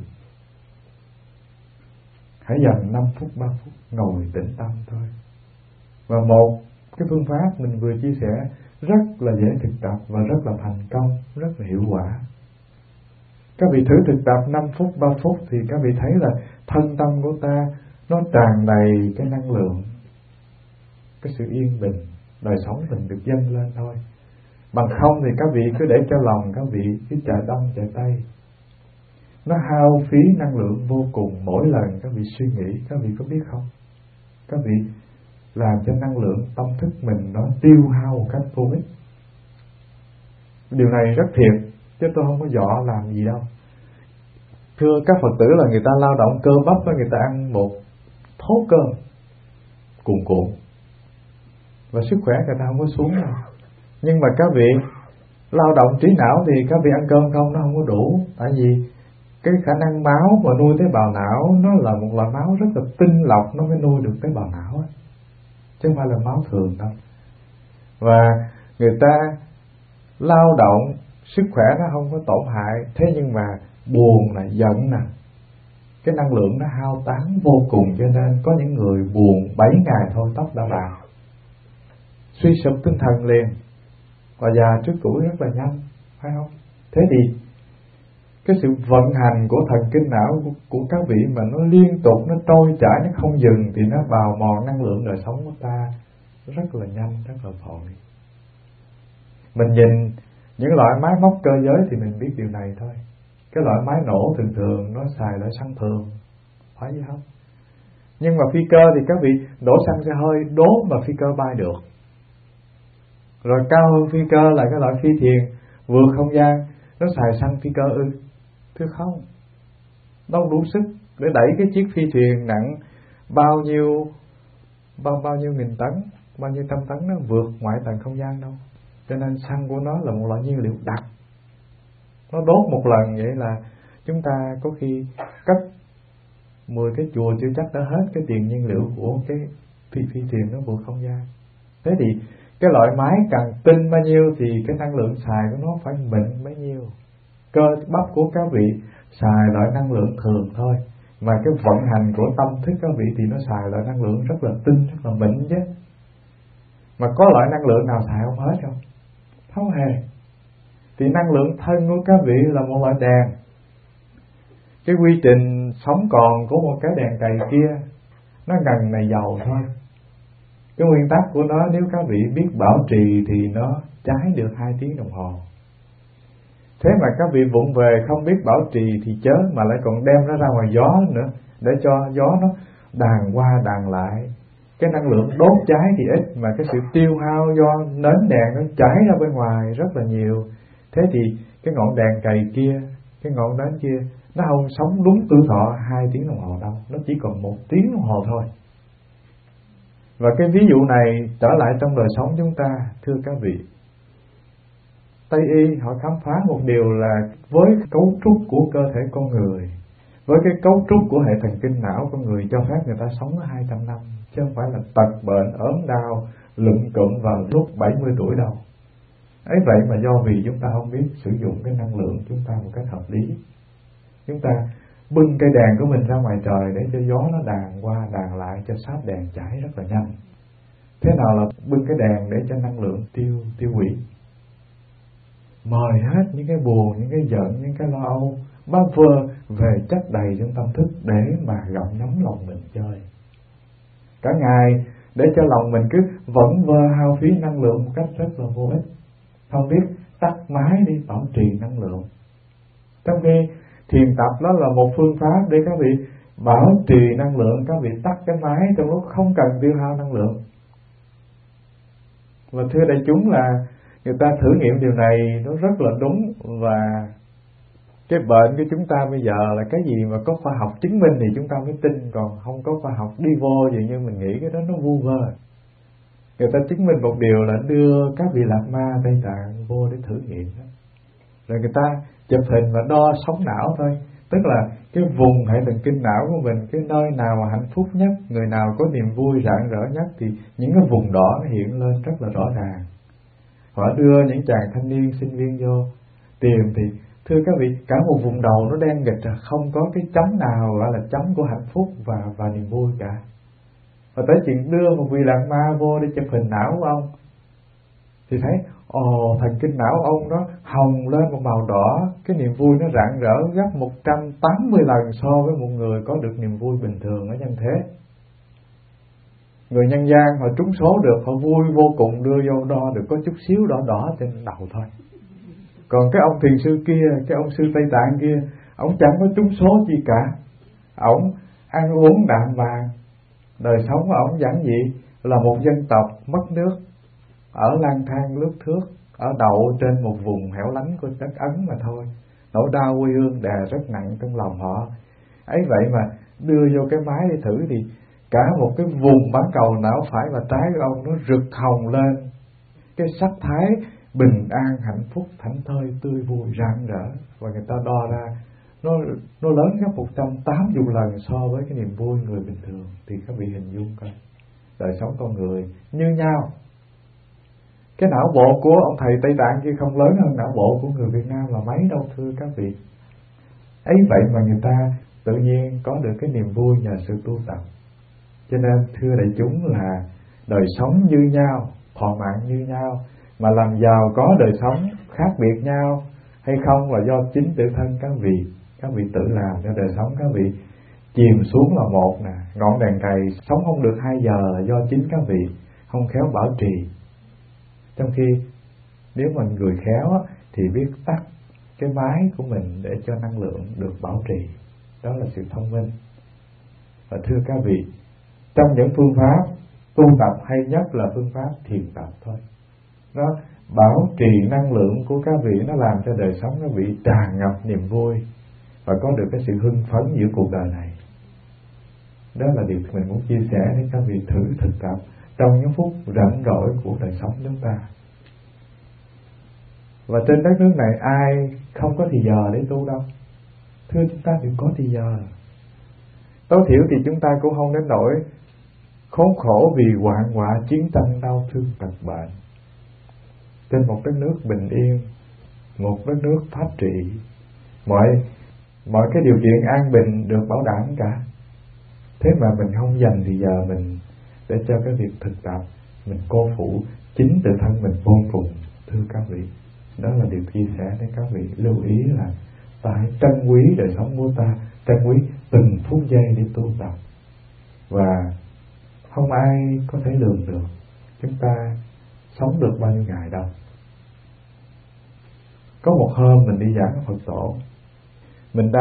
Hãy dành 5 phút 3 phút ngồi tĩnh tâm thôi. Và một cái phương pháp mình vừa chia sẻ rất là dễ thực tập và rất là thành công, rất là hiệu quả. Các vị thử thực tập 5 phút 3 phút thì các vị thấy là thân tâm của ta nó tràn đầy cái năng lượng, cái sự yên bình, đời sống mình được dâng lên thôi. Bằng không thì các vị cứ để cho lòng các vị cứ chạy đông chạy tây, nó hao phí năng lượng vô cùng. Mỗi lần các vị suy nghĩ, các vị có biết không, các vị làm cho năng lượng tâm thức mình nó tiêu hao một cách vô ích. Điều này rất thiệt, chứ tôi không có dọ làm gì đâu. Thưa các Phật tử là người ta lao động cơ bắp đó, người ta ăn một thố cơm cuồn cuộn và sức khỏe người ta không có xuống đâu. Nhưng mà các vị lao động trí não thì các vị ăn cơm không, nó không có đủ. Tại vì cái khả năng máu mà nuôi tế bào não nó là một loại máu rất là tinh lọc, nó mới nuôi được tế bào não ấy, chứ không phải là máu thường đâu. Và người ta lao động, sức khỏe nó không có tổn hại, thế nhưng mà buồn nè, giận nè, cái năng lượng nó hao tán vô cùng. Cho nên có những người buồn 7 ngày thôi tóc đã bạc, suy sụp tinh thần liền, và già trước tuổi rất là nhanh, phải không? Thế thì cái sự vận hành của thần kinh não của các vị mà nó liên tục, nó trôi chảy, nó không dừng, thì nó bào mòn năng lượng đời sống của ta rất là nhanh, rất là vội. Mình nhìn những loại máy móc cơ giới thì mình biết điều này thôi. Cái loại máy nổ thường thường nó xài loại xăng thường, phải vậy không? Nhưng mà phi cơ thì các vị đổ xăng xe hơi đốt mà phi cơ bay được. Rồi cao hơn phi cơ là cái loại phi thuyền vượt không gian, nó xài xăng phi cơ ư? Thưa không, đâu đủ sức để đẩy cái chiếc phi thuyền nặng bao nhiêu nghìn tấn, bao nhiêu trăm tấn nó vượt ngoại tầng không gian đâu. Cho nên xăng của nó là một loại nhiên liệu đặc. Nó đốt một lần vậy là chúng ta có khi cất 10 cái chùa chưa chắc đã hết cái tiền nhiên liệu của cái phi thuyền nó vượt không gian. Thế thì cái loại máy càng tinh bao nhiêu thì cái năng lượng xài của nó phải mịn bấy nhiêu. Cơ bắp của các vị xài loại năng lượng thường thôi, mà cái vận hành của tâm thức các vị thì nó xài loại năng lượng rất là tinh, rất là mịn chứ. Mà có loại năng lượng nào xài không hết không? Không hề. Thì năng lượng thân của các vị là một loại đèn. Cái quy trình sống còn của một cái đèn cày kia nó gần này dầu thôi. Cái nguyên tắc của nó nếu các vị biết bảo trì thì nó cháy được 2 tiếng đồng hồ. Thế mà các vị vụng về không biết bảo trì thì chớ, mà lại còn đem nó ra ngoài gió nữa, để cho gió nó đàn qua đàn lại. Cái năng lượng đốt cháy thì ít, mà cái sự tiêu hao do nến đèn nó cháy ra bên ngoài rất là nhiều. Thế thì cái ngọn đèn cày kia, cái ngọn nến kia, nó không sống đúng tuổi thọ 2 tiếng đồng hồ đâu, nó chỉ còn 1 tiếng đồng hồ thôi. Và cái ví dụ này trở lại trong đời sống chúng ta, thưa các vị, Tây y họ khám phá một điều là với cấu trúc của cơ thể con người, với cái cấu trúc của hệ thần kinh não con người cho phép người ta sống 200 năm, chứ không phải là tật bệnh, ốm đau, lụm cụm vào lúc 70 tuổi đâu. Ấy vậy mà do vì chúng ta không biết sử dụng cái năng lượng chúng ta một cách hợp lý, chúng ta bưng cây đèn của mình ra ngoài trời để cho gió nó đàn qua đàn lại, cho sáp đèn cháy rất là nhanh. Thế nào là bưng cái đèn để cho năng lượng tiêu hủy? Mời hết những cái buồn, những cái giận, những cái lo âu bám vơ về chất đầy trong tâm thức để mà gặm nhấm lòng mình chơi. Cả ngày để cho lòng mình cứ vẫn vơ hao phí năng lượng một cách rất là vô ích. Không biết tắt máy đi bảo trì năng lượng. Trong khi thiền tập đó là một phương pháp để các vị bảo trì năng lượng, các vị tắt cái máy trong lúc không cần tiêu hao năng lượng. Và thưa đại chúng là người ta thử nghiệm điều này nó rất là đúng. Và cái bệnh của chúng ta bây giờ là cái gì mà có khoa học chứng minh thì chúng ta mới tin, còn không có khoa học đi vô gì như mình nghĩ, cái đó nó vu vơ. Người ta chứng minh một điều là đưa các vị lạc ma Tây Tạng vô để thử nghiệm đó. Rồi người ta chụp hình và đo sóng não thôi. Tức là cái vùng hệ thần kinh não của mình, cái nơi nào mà hạnh phúc nhất, người nào có niềm vui rạng rỡ nhất thì những cái vùng đỏ nó hiện lên rất là rõ ràng. Họ đưa những chàng thanh niên sinh viên vô tìm thì thưa các vị, cả một vùng đầu nó đen nghịch, không có cái chấm nào gọi là chấm của hạnh phúc và niềm vui cả. Và tới chuyện đưa một vị lạc ma vô để chụp hình não của ông thì thấy thần kinh não ông nó hồng lên một màu đỏ, cái niềm vui nó rạng rỡ gấp 180 lần so với một người có được niềm vui bình thường ở nhân thế. Người nhân gian họ trúng số được, họ vui vô cùng, đưa vô đo được có chút xíu đỏ đỏ trên đầu thôi. Còn cái ông thiền sư kia, cái ông sư Tây Tạng kia, ông chẳng có trúng số gì cả. Ông ăn uống đạm bạc, đời sống của ông giản dị, là một dân tộc mất nước, ở lang thang lướt thước, ở đậu trên một vùng hẻo lánh của đất Ấn mà thôi. Nỗi đau quê hương đè rất nặng trong lòng họ. Ấy vậy mà đưa vô cái máy để thử thì cả một cái vùng bán cầu não phải và trái của ông nó rực hồng lên. Cái sắc thái bình an, hạnh phúc, thảnh thơi, tươi vui, rạng rỡ. Và người ta đo ra nó lớn gấp 180 lần so với cái niềm vui người bình thường. Thì các vị hình dung coi, đời sống con người như nhau. Cái não bộ của ông thầy Tây Tạng kia không lớn hơn não bộ của người Việt Nam là mấy đâu thưa các vị. Ấy vậy mà người ta tự nhiên có được cái niềm vui nhờ sự tu tập. Cho nên thưa đại chúng là đời sống như nhau, thọ mạng như nhau, mà làm giàu có đời sống khác biệt nhau hay không là do chính tự thân các vị tự làm cho đời sống các vị chìm xuống là một nè. Ngọn đèn cày sống không được 2 giờ là do chính các vị không khéo bảo trì. Trong khi nếu mà người khéo thì biết tắt cái máy của mình để cho năng lượng được bảo trì. Đó là sự thông minh. Và thưa các vị, trong những phương pháp tu tập hay nhất là phương pháp thiền tập thôi. Nó bảo trì năng lượng của các vị, nó làm cho đời sống các vị tràn ngập niềm vui và có được cái sự hưng phấn giữa cuộc đời này. Đó là điều mình muốn chia sẻ để các vị thử thực tập trong những phút rảnh rỗi của đời sống chúng ta. Và trên đất nước này ai không có thì giờ để tu đâu. Thưa chúng ta đều có thì giờ. Tối thiểu thì chúng ta cũng không đến nỗi khốn khổ vì hoạn họa, chiến tranh, đau thương, tật bệnh. Trên một đất nước bình yên, một đất nước phát trị, mọi cái điều kiện an bình được bảo đảm cả. Thế mà mình không dành thì giờ mình để cho cái việc thực tập, mình cô phụ chính tự thân mình vô cùng, thưa các vị. Đó là điều chia sẻ để các vị lưu ý là ta hãy trân quý đời sống của ta, trân quý từng phút giây để tu tập. Và không ai có thể lường được chúng ta sống được bao nhiêu ngày đâu. Có một hôm mình đi giảng Phật tổ, mình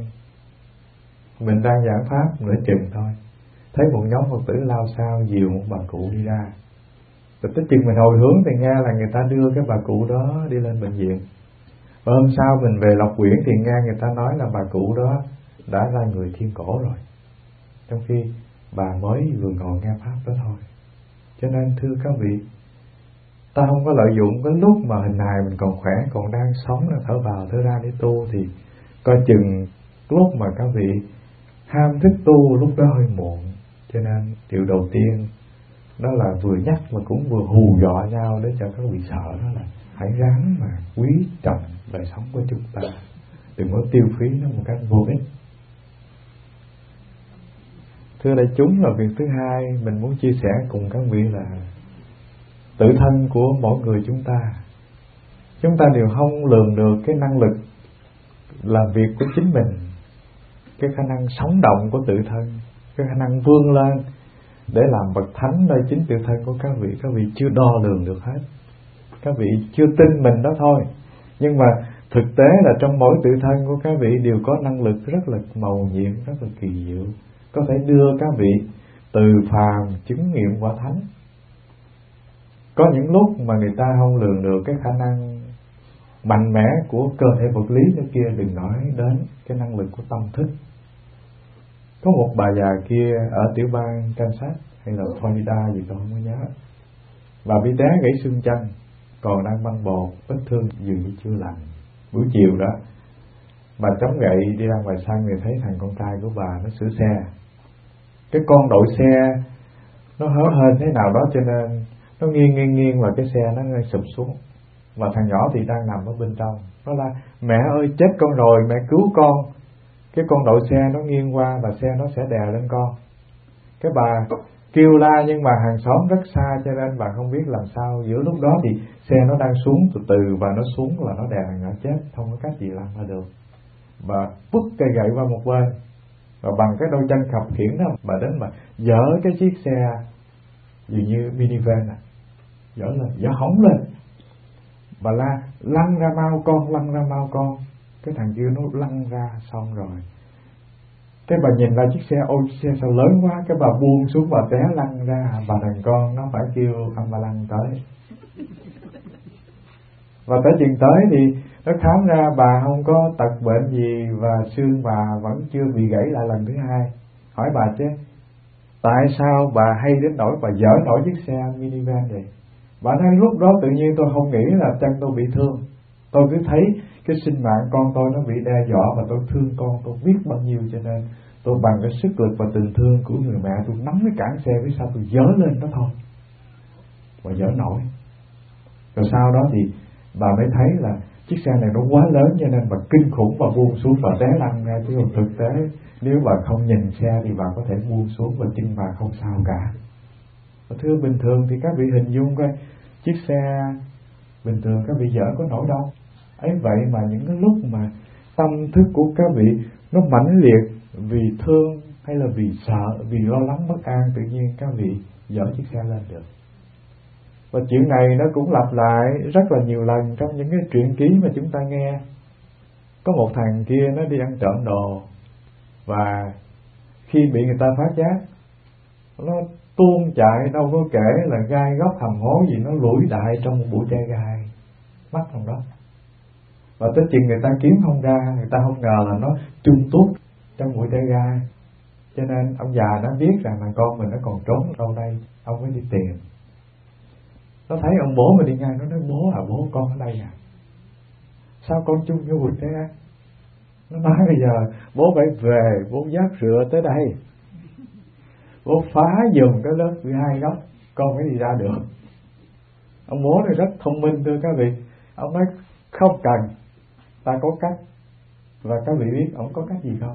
đang giảng pháp nửa chừng thôi, thấy một nhóm Phật tử lao sao dìu một bà cụ đi ra. Rồi tới chừng mình hồi hướng thì nghe là người ta đưa cái bà cụ đó đi lên bệnh viện. Và hôm sau mình về Lộc Quyển thì nghe người ta nói là bà cụ đó đã ra người thiên cổ rồi, trong khi bà mới vừa ngồi nghe pháp đó thôi. Cho nên thưa các vị, ta không có lợi dụng cái lúc mà hình hài mình còn khỏe, còn đang sống là thở vào thở ra để tu, thì coi chừng lúc mà các vị ham thích tu lúc đó hơi muộn. Cho nên điều đầu tiên đó là vừa nhắc mà cũng vừa hù dọa nhau để cho các vị sợ, đó là hãy ráng mà quý trọng đời sống của chúng ta, đừng có tiêu phí nó một cách vô ích. Thưa đại chúng, là việc thứ hai mình muốn chia sẻ cùng các vị là tự thân của mỗi người chúng ta đều không lường được cái năng lực làm việc của chính mình, cái khả năng sống động của tự thân, cái khả năng vươn lên để làm bậc thánh nơi chính tự thân của các vị chưa đo lường được hết. Các vị chưa tin mình đó thôi. Nhưng mà thực tế là trong mỗi tự thân của các vị đều có năng lực rất là màu nhiệm, rất là kỳ diệu, có thể đưa các vị từ phàm chứng nghiệm quả thánh. Có những lúc mà người ta không lường được cái khả năng mạnh mẽ của cơ thể vật lý nữa kia, đừng nói đến cái năng lực của tâm thức. Có một bà già kia ở tiểu bang Kansas hay là Florida gì tôi không có nhớ, bà bị té gãy xương chân, còn đang băng bột, vết thương dường như chưa lành. Buổi chiều đó, bà chống gậy đi ra ngoài sân thì thấy thằng con trai của bà nó sửa xe. Cái con đội xe nó hớ hên thế nào đó cho nên nó nghiêng và cái xe nó sụp xuống. Và thằng nhỏ thì đang nằm ở bên trong. Nó la: mẹ ơi chết con rồi, mẹ cứu con. Cái con đội xe nó nghiêng qua và xe nó sẽ đè lên con. Cái bà kêu la nhưng mà hàng xóm rất xa cho nên bà không biết làm sao. Giữa lúc đó thì xe nó đang xuống từ từ và nó xuống là nó đè thằng nhỏ chết, không có cách gì làm ra được. Bà bứt cây gậy qua một bên và bằng cái đôi chân khập khiễng đó, bà đến mà dỡ cái chiếc xe dường như minivan dỡ hỏng lên. Bà la: lăn ra mau con. Cái thằng kia nó lăn ra xong rồi. Cái bà nhìn lại chiếc xe, ôi chiếc xe sao lớn quá, cái bà buông xuống và té lăn ra. Và thằng con nó phải kêu ambulance tới. Và tới chừng tới thì nó khám ra bà không có tật bệnh gì và xương bà vẫn chưa bị gãy lại lần thứ hai. Hỏi bà chứ, tại sao bà hay đến nỗi bà dỡ nổi chiếc xe minivan vậy? Bà nói lúc đó tự nhiên tôi không nghĩ là chân tôi bị thương. Tôi cứ thấy cái sinh mạng con tôi nó bị đe dọa và tôi thương con tôi biết bao nhiêu, cho nên tôi bằng cái sức lực và tình thương của người mẹ tôi nắm cái cản xe phía sau tôi dỡ lên đó thôi. Và dỡ nổi. Rồi sau đó thì bà mới thấy là chiếc xe này nó quá lớn cho nên bà kinh khủng và buông xuống và té lăn ra. Chứ còn thực tế nếu bà không nhìn xe thì bà có thể buông xuống và chân bà không sao cả. Và thưa bình thường thì các vị hình dung coi, chiếc xe bình thường các vị dỡ có nổi đâu. Ấy vậy mà những cái lúc mà tâm thức của các vị nó mãnh liệt vì thương hay là vì sợ, vì lo lắng bất an, tự nhiên các vị dỡ chiếc xe lên được. Và chuyện này nó cũng lặp lại rất là nhiều lần trong những cái truyện ký mà chúng ta nghe. Có một thằng kia nó đi ăn trộm đồ, và khi bị người ta phát giác, nó tuôn chạy, đâu có kể là gai góc hầm hố gì, nó lủi đại trong một bụi tre gai, mắc trong đó. Và tới chừng người ta kiếm không ra, người ta không ngờ là nó chung tuốt trong bụi tre gai. Cho nên ông già nó biết rằng là con mình nó còn trốn ở đâu đây, ông mới đi tìm. Nó thấy ông bố mình đi ngang, nó nói: bố con ở đây à? Sao con chung vô bụi tre? Nó nói: bây giờ bố phải về, bố vác rửa tới đây, bố phá giùm cái lớp 12 góc, con mới đi ra được. Ông bố này rất thông minh thưa các vị. Ông nói: không cần, ta có cách. Và các vị biết ông có cách gì không?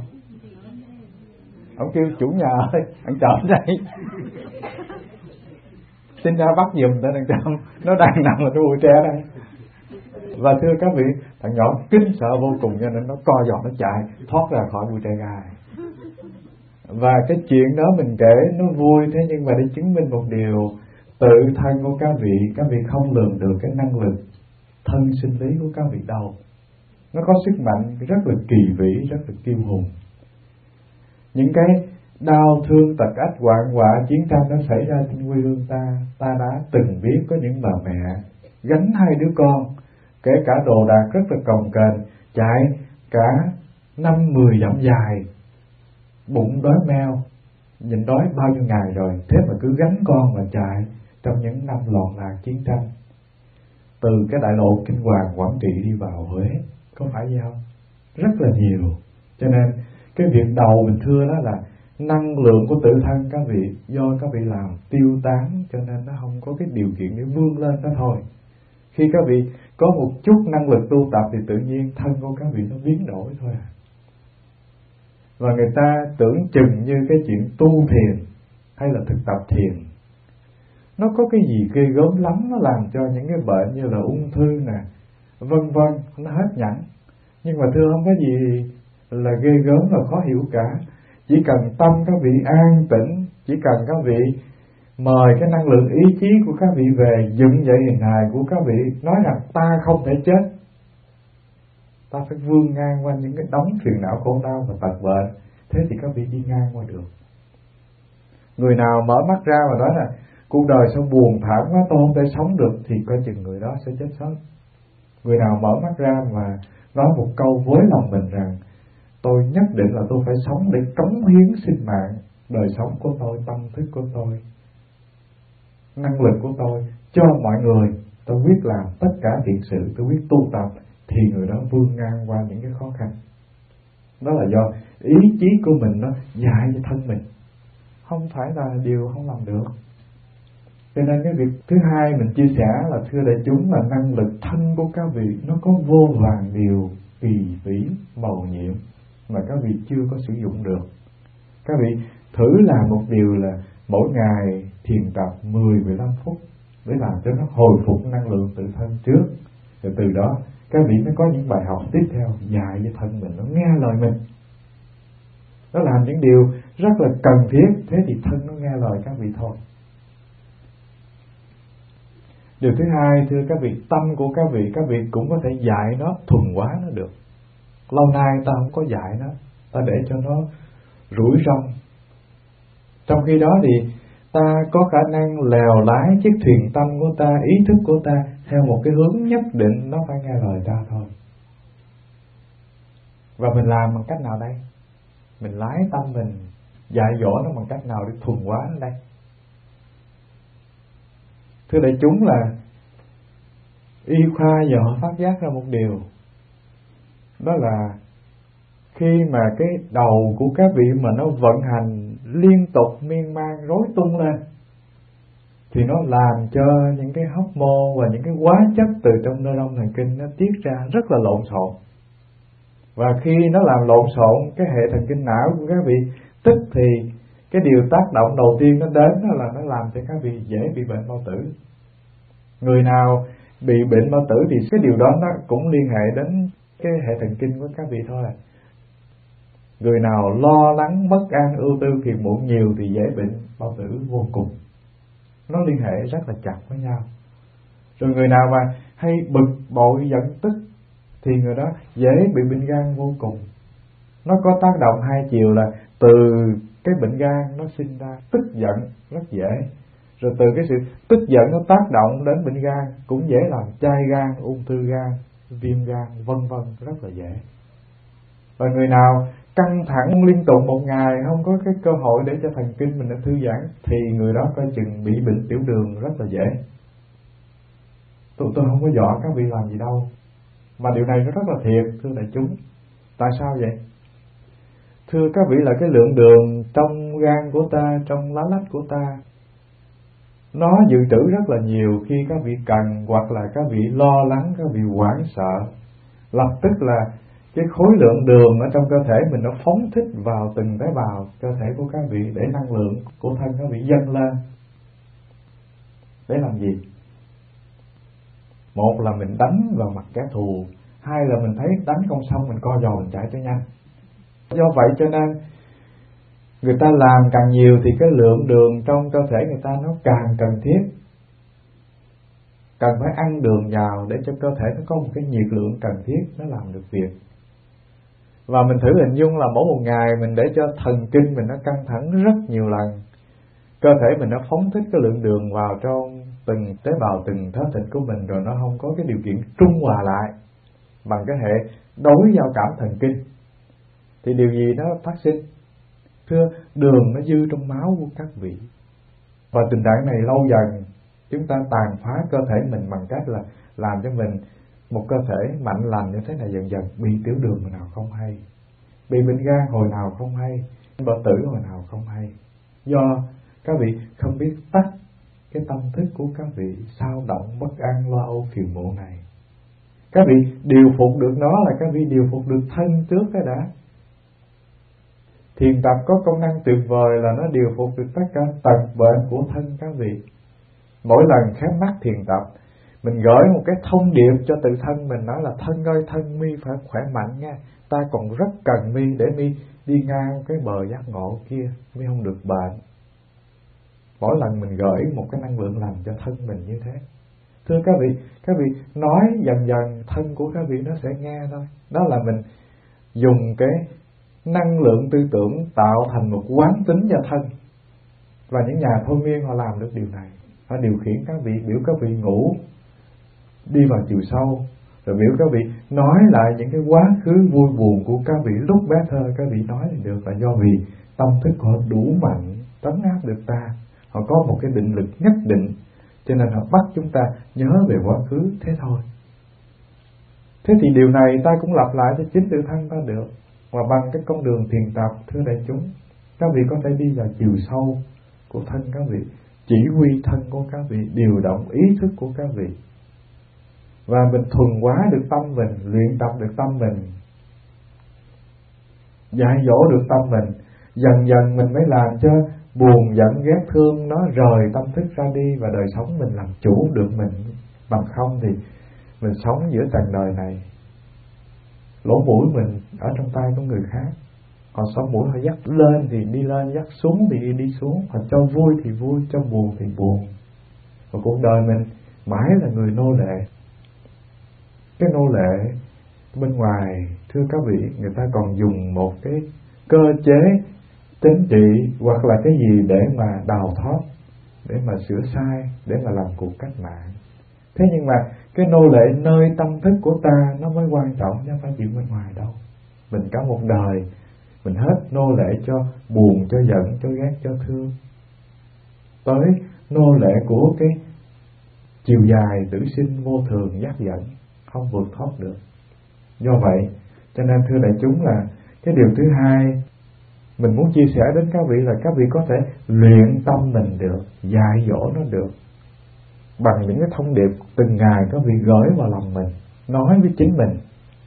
Ông kêu chủ nhà ơi, ăn trộm đây, xin ra bắt giùm tới thằng trộm, nó đang nằm ở bụi tre đây. Và thưa các vị, thằng nhỏ kinh sợ vô cùng cho nên nó co giò nó chạy thoát ra khỏi bụi tre gai. Và cái chuyện đó mình kể nó vui, thế nhưng mà để chứng minh một điều, tự thân của các vị không lường được cái năng lực thân sinh lý của các vị đâu. Nó có sức mạnh rất là kỳ vĩ, rất là kiêu hùng. Những cái đau thương tật ách hoạn họa chiến tranh nó xảy ra trên quê hương ta đã từng biết có những bà mẹ gánh 2 đứa con, kể cả đồ đạc rất là cồng kềnh, chạy cả 5-10 dặm dài, bụng đói meo, nhìn đói bao nhiêu ngày rồi, thế mà cứ gánh con mà chạy trong những năm loạn lạc chiến tranh, từ cái đại lộ Kinh Hoàng Quảng Trị đi vào Huế, có phải vậy không? Rất là nhiều. Cho nên cái việc đầu mình thưa đó là năng lượng của tự thân các vị do các vị làm tiêu tán, cho nên nó không có cái điều kiện để vươn lên đó thôi. Khi các vị có một chút năng lực tu tập thì tự nhiên thân của các vị nó biến đổi thôi. Và người ta tưởng chừng như cái chuyện tu thiền hay là thực tập thiền nó có cái gì ghê gớm lắm, nó làm cho những cái bệnh như là ung thư nè, vân vân, nó hết nhẵn. Nhưng mà thưa, không có gì là ghê gớm và khó hiểu cả. Chỉ cần tâm các vị an tĩnh, chỉ cần các vị mời cái năng lượng ý chí của các vị về dựng dậy hình hài của các vị, nói rằng ta không thể chết, ta phải vươn ngang qua những cái đống phiền não khổ đau và tật bệnh, thế thì các vị đi ngang qua được. Người nào mở mắt ra mà nói là cuộc đời sao buồn thảm quá, tôi không thể sống được, thì coi chừng người đó sẽ chết sớm. Người nào mở mắt ra mà nói một câu với lòng mình rằng tôi nhất định là tôi phải sống để cống hiến sinh mạng, đời sống của tôi, tâm thức của tôi, năng lực của tôi cho mọi người, tôi quyết làm tất cả thiện sự, tôi quyết tu tập, thì người đó vươn ngang qua những cái khó khăn. Đó là do ý chí của mình nó dạy cho thân mình, không phải là điều không làm được. Cho nên cái việc thứ hai mình chia sẻ là, thưa đại chúng, là năng lực thân của các vị nó có vô vàn điều kỳ vĩ mầu nhiệm mà các vị chưa có sử dụng được. Các vị thử làm một điều là mỗi ngày thiền tập 10-15 phút để làm cho nó hồi phục năng lượng tự thân trước, rồi từ đó các vị mới có những bài học tiếp theo dạy cho thân mình nó nghe lời mình. Nó làm những điều rất là cần thiết, thế thì thân nó nghe lời các vị thôi. Điều thứ hai, thưa các vị, tâm của các vị cũng có thể dạy nó, thuần hóa nó được. Lâu nay ta không có dạy nó, ta để cho nó rủi rong. Trong khi đó thì ta có khả năng lèo lái chiếc thuyền tâm của ta, ý thức của ta theo một cái hướng nhất định, nó phải nghe lời ta thôi. Và mình làm bằng cách nào đây? Mình lái tâm mình, dạy dỗ nó bằng cách nào để thuần hóa nó đây? Thưa đại chúng, là y khoa giờ họ phát giác ra một điều, đó là khi mà cái đầu của các vị mà nó vận hành liên tục miên man rối tung lên, thì nó làm cho những cái hormone và những cái hóa chất từ trong neuron thần kinh nó tiết ra rất là lộn xộn. Và khi nó làm lộn xộn cái hệ thần kinh não của các vị, tức thì cái điều tác động đầu tiên nó đến đó là nó làm cho các vị dễ bị bệnh bao tử. Người nào bị bệnh bao tử thì cái điều đó nó cũng liên hệ đến cái hệ thần kinh của các vị thôi. Người nào lo lắng, bất an, ưu tư, phiền muộn nhiều thì dễ bệnh bao tử vô cùng. Nó liên hệ rất là chặt với nhau. Rồi người nào mà hay bực bội, giận tức thì người đó dễ bị bệnh gan vô cùng. Nó có tác động hai chiều, là từ cái bệnh gan nó sinh ra tức giận rất dễ, rồi từ cái sự tức giận nó tác động đến bệnh gan, cũng dễ làm chai gan, ung thư gan, viêm gan, vân vân, rất là dễ. Và người nào căng thẳng liên tục một ngày, không có cái cơ hội để cho thần kinh mình nó thư giãn, thì người đó coi chừng bị bệnh tiểu đường rất là dễ. Tôi không có dọa các vị làm gì đâu, mà điều này nó rất là thiệt, thưa đại chúng. Tại sao vậy? Thưa các vị, là cái lượng đường trong gan của ta, trong lá lách của ta, nó dự trữ rất là nhiều. Khi các vị cần, hoặc là các vị lo lắng, các vị hoảng sợ, lập tức là cái khối lượng đường ở trong cơ thể mình nó phóng thích vào từng tế bào cơ thể của các vị, để năng lượng của thân các vị dâng lên. Để làm gì? Một là mình đánh vào mặt kẻ thù, hai là mình thấy đánh không xong mình co giò mình chạy cho nhanh. Do vậy cho nên người ta làm càng nhiều thì cái lượng đường trong cơ thể người ta nó càng cần thiết, cần phải ăn đường vào để cho cơ thể nó có một cái nhiệt lượng cần thiết nó làm được việc. Và mình thử hình dung là mỗi một ngày mình để cho thần kinh mình nó căng thẳng rất nhiều lần, cơ thể mình nó phóng thích cái lượng đường vào trong từng tế bào, từng thớ thịt của mình, rồi nó không có cái điều kiện trung hòa lại bằng cái hệ đối giao cảm thần kinh, thì điều gì nó phát sinh? Thưa, đường nó dư trong máu của các vị. Và tình trạng này lâu dần chúng ta tàn phá cơ thể mình bằng cách là làm cho mình một cơ thể mạnh lành như thế này, dần dần bị tiểu đường hồi nào không hay, bị bệnh gan hồi nào không hay, bệnh tử hồi nào không hay. Do các vị không biết tắt cái tâm thức của các vị sao động, bất an, lo âu, phiền muộn này. Các vị điều phục được nó là các vị điều phục được thân trước cái đã. Thiền tập có công năng tuyệt vời là nó điều phục được tất cả tật bệnh của thân các vị. Mỗi lần khép mắt thiền tập, mình gửi một cái thông điệp cho tự thân mình, nói là thân ơi, thân mi phải khỏe mạnh nha. Ta còn rất cần mi để mi đi ngang cái bờ giác ngộ kia, mi không được bệnh. Mỗi lần mình gửi một cái năng lượng lành cho thân mình như thế. Thưa các vị nói dần dần thân của các vị nó sẽ nghe thôi. Đó là mình dùng cái năng lượng tư tưởng tạo thành một quán tính cho thân. Và những nhà thôi miên họ làm được điều này. Họ điều khiển các vị, biểu các vị ngủ, đi vào chiều sâu, rồi biểu các vị nói lại những cái quá khứ vui buồn của các vị lúc bé thơ. Các vị nói thì được là do vì tâm thức họ đủ mạnh trấn áp được ta. Họ có một cái định lực nhất định, cho nên họ bắt chúng ta nhớ về quá khứ, thế thôi. Thế thì điều này ta cũng lặp lại cho chính tự thân ta được. Và bằng cái con đường thiền tập, thưa đại chúng, các vị có thể đi vào chiều sâu của thân các vị, chỉ huy thân của các vị, điều động ý thức của các vị. Và mình thuần hóa được tâm mình, luyện tập được tâm mình, dạy dỗ được tâm mình. Dần dần mình mới làm cho buồn, giận, ghét, thương nó rời tâm thức ra đi, và đời sống mình làm chủ được mình. Bằng không thì mình sống giữa trần đời này, lỗ mũi mình ở trong tay của người khác. Họ sống mũi họ dắt lên thì đi lên, dắt xuống thì đi xuống. Họ cho vui thì vui, cho buồn thì buồn. Và cuộc đời mình mãi là người nô lệ. Cái nô lệ bên ngoài, thưa các vị, người ta còn dùng một cái cơ chế chính trị hoặc là cái gì để mà đào thoát, để mà sửa sai, để mà làm cuộc cách mạng. Thế nhưng mà cái nô lệ nơi tâm thức của ta nó mới quan trọng, chứ không phải chuyện bên ngoài đâu. Mình cả một đời mình hết nô lệ cho buồn, cho giận, cho ghét, cho thương, tới nô lệ của cái chiều dài tử sinh vô thường dắt dẫn, không vượt thoát được. Do vậy cho nên thưa đại chúng là cái điều thứ hai mình muốn chia sẻ đến các vị là các vị có thể luyện tâm mình được, dạy dỗ nó được bằng những cái thông điệp từng ngày các vị gửi vào lòng mình, nói với chính mình.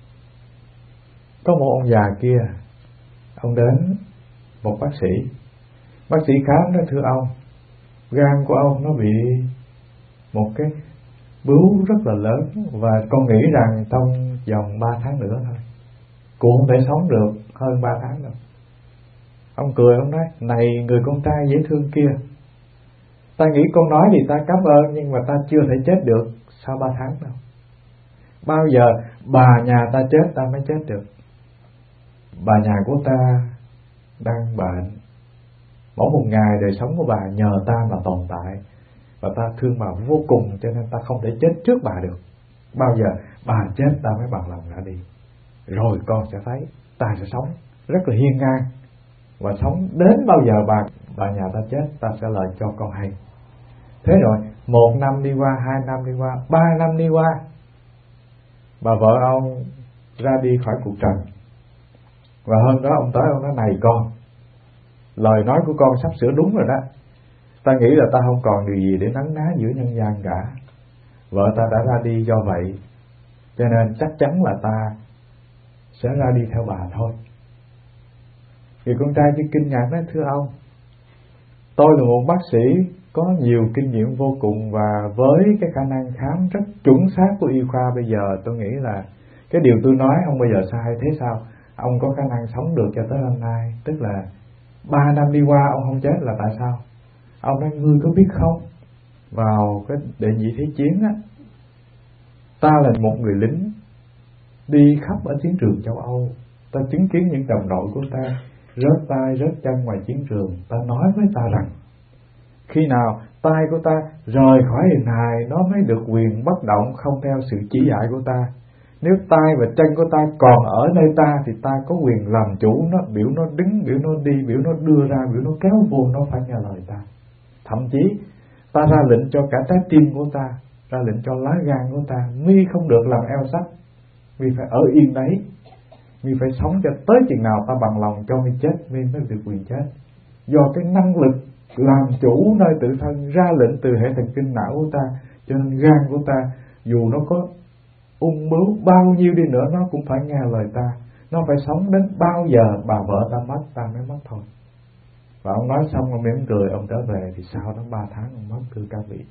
Có một ông già kia, ông đến một bác sĩ khám nói: thưa ông, gan của ông nó bị một cái bướu rất là lớn, và con nghĩ rằng trong vòng 3 tháng nữa thôi, cô không thể sống được hơn 3 tháng đâu. Ông cười, ông nói: này người con trai dễ thương kia, ta nghĩ con nói thì ta cảm ơn, nhưng mà ta chưa thể chết được sau 3 tháng đâu. Bao giờ bà nhà ta chết ta mới chết được. Bà nhà của ta đang bệnh, mỗi một ngày đời sống của bà nhờ ta mà tồn tại, và ta thương bà vô cùng, cho nên ta không thể chết trước bà được. Bao giờ bà chết ta mới bằng lòng ra đi, rồi con sẽ thấy ta sẽ sống rất là hiên ngang, và sống đến bao giờ bà nhà ta chết ta sẽ lời cho con hay. Thế rồi 1 năm đi qua, 2 năm đi qua, 3 năm đi qua, bà vợ ông ra đi khỏi cuộc trần. Và hôm đó ông tới ông nói: này con, lời nói của con sắp sửa đúng rồi đó. Ta nghĩ là ta không còn điều gì để nấn ná giữa nhân gian cả. Vợ ta đã ra đi, do vậy cho nên chắc chắn là ta sẽ ra đi theo bà thôi. Thì con trai chỉ kinh ngạc nói: thưa ông, tôi là một bác sĩ có nhiều kinh nghiệm vô cùng, và với cái khả năng khám rất chuẩn xác của y khoa bây giờ, tôi nghĩ là cái điều tôi nói không bao giờ sai. Thế sao ông có khả năng sống được cho tới hôm nay? Tức là 3 năm đi qua ông không chết là tại sao? Ông nói ngươi có biết không, vào cái đệ nhị thế chiến á, ta là một người lính đi khắp ở chiến trường châu Âu, ta chứng kiến những đồng đội của ta rớt tay rớt chân ngoài chiến trường. Ta nói với ta rằng khi nào tay của ta rời khỏi hình hài, nó mới được quyền bất động không theo sự chỉ dạy của ta. Nếu tay và chân của ta còn ở nơi ta thì ta có quyền làm chủ nó, biểu nó đứng, biểu nó đi, biểu nó đưa ra, biểu nó kéo vô, nó phải nghe lời ta. Thậm chí ta ra lệnh cho cả trái tim của ta, ra lệnh cho lá gan của ta, mi không được làm eo sắt, mi phải ở yên đấy, mi phải sống cho tới chừng nào ta bằng lòng cho mi chết, mi mới được quyền chết. Do cái năng lực làm chủ nơi tự thân ra lệnh từ hệ thần kinh não của ta, cho nên gan của ta dù nó có ung bướu bao nhiêu đi nữa nó cũng phải nghe lời ta. Nó phải sống đến bao giờ bà vợ ta mất ta mới mất thôi. Và ông nói xong ông mỉm cười, ông trở về. Thì sau đó 3 tháng ông mất, thưa các vị.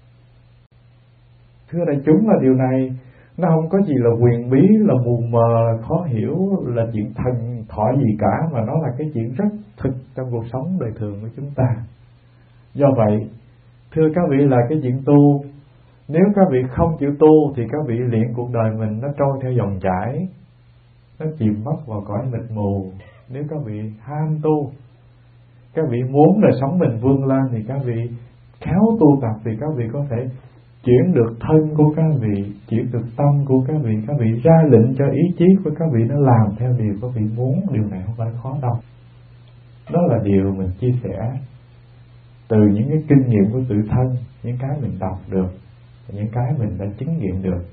Thưa đại chúng, là điều này nó không có gì là huyền bí, là mù mờ, khó hiểu, là chuyện thần thoại gì cả, mà nó là cái chuyện rất thực trong cuộc sống đời thường của chúng ta. Do vậy, thưa các vị, là cái chuyện tu, nếu các vị không chịu tu thì các vị luyện cuộc đời mình nó trôi theo dòng chảy, nó chìm mất vào cõi mịt mù. Nếu các vị ham tu, các vị muốn đời sống mình vươn lên, thì các vị khéo tu tập, thì các vị có thể chuyển được thân của các vị, chuyển được tâm của các vị ra lệnh cho ý chí của các vị nó làm theo điều các vị muốn. Điều này không phải khó đâu. Đó là điều mình chia sẻ từ những cái kinh nghiệm của tự thân, những cái mình đọc được, những cái mình đã chứng nghiệm được.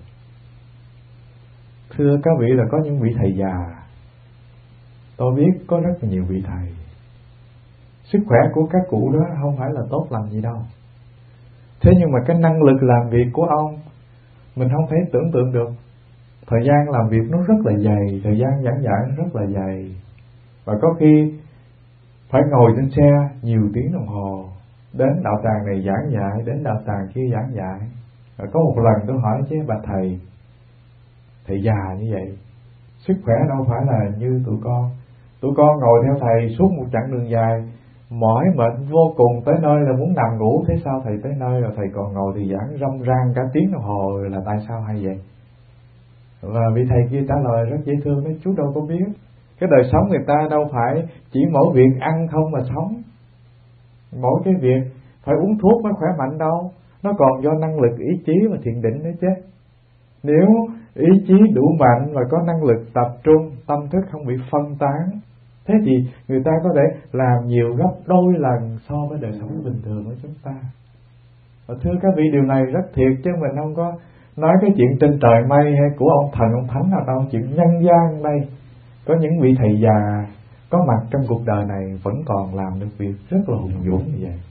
Thưa các vị, là có những vị thầy già, tôi biết có rất là nhiều vị thầy, sức khỏe của các cụ đó không phải là tốt lành gì đâu. Thế nhưng mà cái năng lực làm việc của ông mình không thể tưởng tượng được. Thời gian làm việc nó rất là dày, thời gian giảng dạy nó rất là dày, và có khi phải ngồi trên xe nhiều tiếng đồng hồ, đến đạo tràng này giảng dạy, đến đạo tràng kia giảng dạy. Và có một lần tôi hỏi chứ bà thầy già như vậy, sức khỏe đâu phải là như tụi con ngồi theo thầy suốt một chặng đường dài, mỏi mệt vô cùng, tới nơi là muốn nằm ngủ. Thế sao thầy tới nơi rồi thầy còn ngồi thì giảng râm ran cả tiếng đồng hồ, là tại sao hay vậy? Và vị thầy kia trả lời rất dễ thương, nói chú đâu có biết, cái đời sống người ta đâu phải chỉ mỗi việc ăn không mà sống, mỗi cái việc phải uống thuốc mới khỏe mạnh đâu, nó còn do năng lực ý chí và thiền định nữa chứ. Nếu ý chí đủ mạnh và có năng lực tập trung, tâm thức không bị phân tán, thế thì người ta có thể làm nhiều gấp đôi lần so với đời sống bình thường của chúng ta. Và thưa các vị, điều này rất thiệt, chứ mình không có nói cái chuyện trên trời mây hay của ông thần ông thánh nào đâu. Chuyện nhân gian đây, có những vị thầy già có mặt trong cuộc đời này vẫn còn làm được việc rất là hùng dũng như vậy.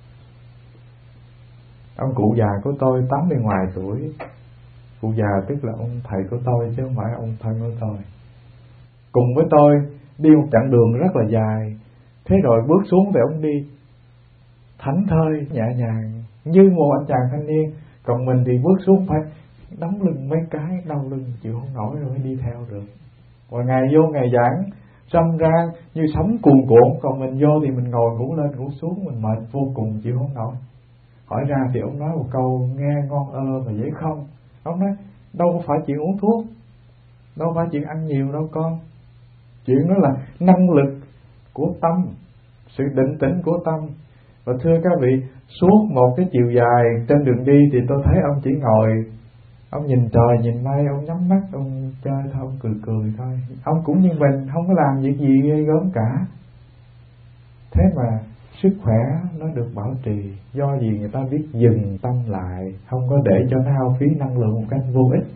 Ông cụ già của tôi 80 ngoài tuổi. Cụ già tức là ông thầy của tôi chứ không phải ông thân của tôi. Cùng với tôi đi một chặng đường rất là dài. Thế rồi bước xuống thì ông đi thảnh thơi nhẹ nhàng như một anh chàng thanh niên. Còn mình thì bước xuống phải đóng lưng mấy cái, đau lưng chịu không nổi rồi mới đi theo được. Và ngày vô ngày giảng râm ran như sóng cuồn cuộn, còn mình vô thì mình ngồi ngủ lên ngủ xuống, mình mệt vô cùng chịu không nổi. Hỏi ra thì ông nói một câu nghe ngon mà dễ không. Ông nói đâu có phải chuyện uống thuốc, đâu phải chuyện ăn nhiều đâu con. Chuyện đó là năng lực của tâm, sự định tĩnh của tâm. Và thưa các vị, suốt một cái chiều dài trên đường đi thì tôi thấy ông chỉ ngồi, ông nhìn trời nhìn mây, ông nhắm mắt, ông chơi thôi, ông cười cười thôi. Ông cũng như mình, không có làm việc gì ghê gớm cả. Thế mà sức khỏe nó được bảo trì. Do gì người ta biết dừng tâm lại, không có để cho nó hao phí năng lượng một cách vô ích.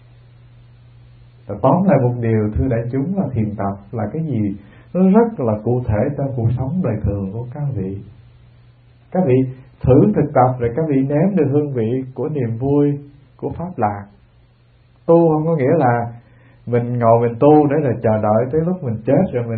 Và tóm lại một điều, thưa đại chúng, là thiền tập là cái gì? Nó rất là cụ thể trong cuộc sống đời thường của các vị. Các vị thử thực tập rồi các vị nếm được hương vị của niềm vui, của pháp lạc. Tu không có nghĩa là mình ngồi mình tu để rồi chờ đợi tới lúc mình chết rồi mình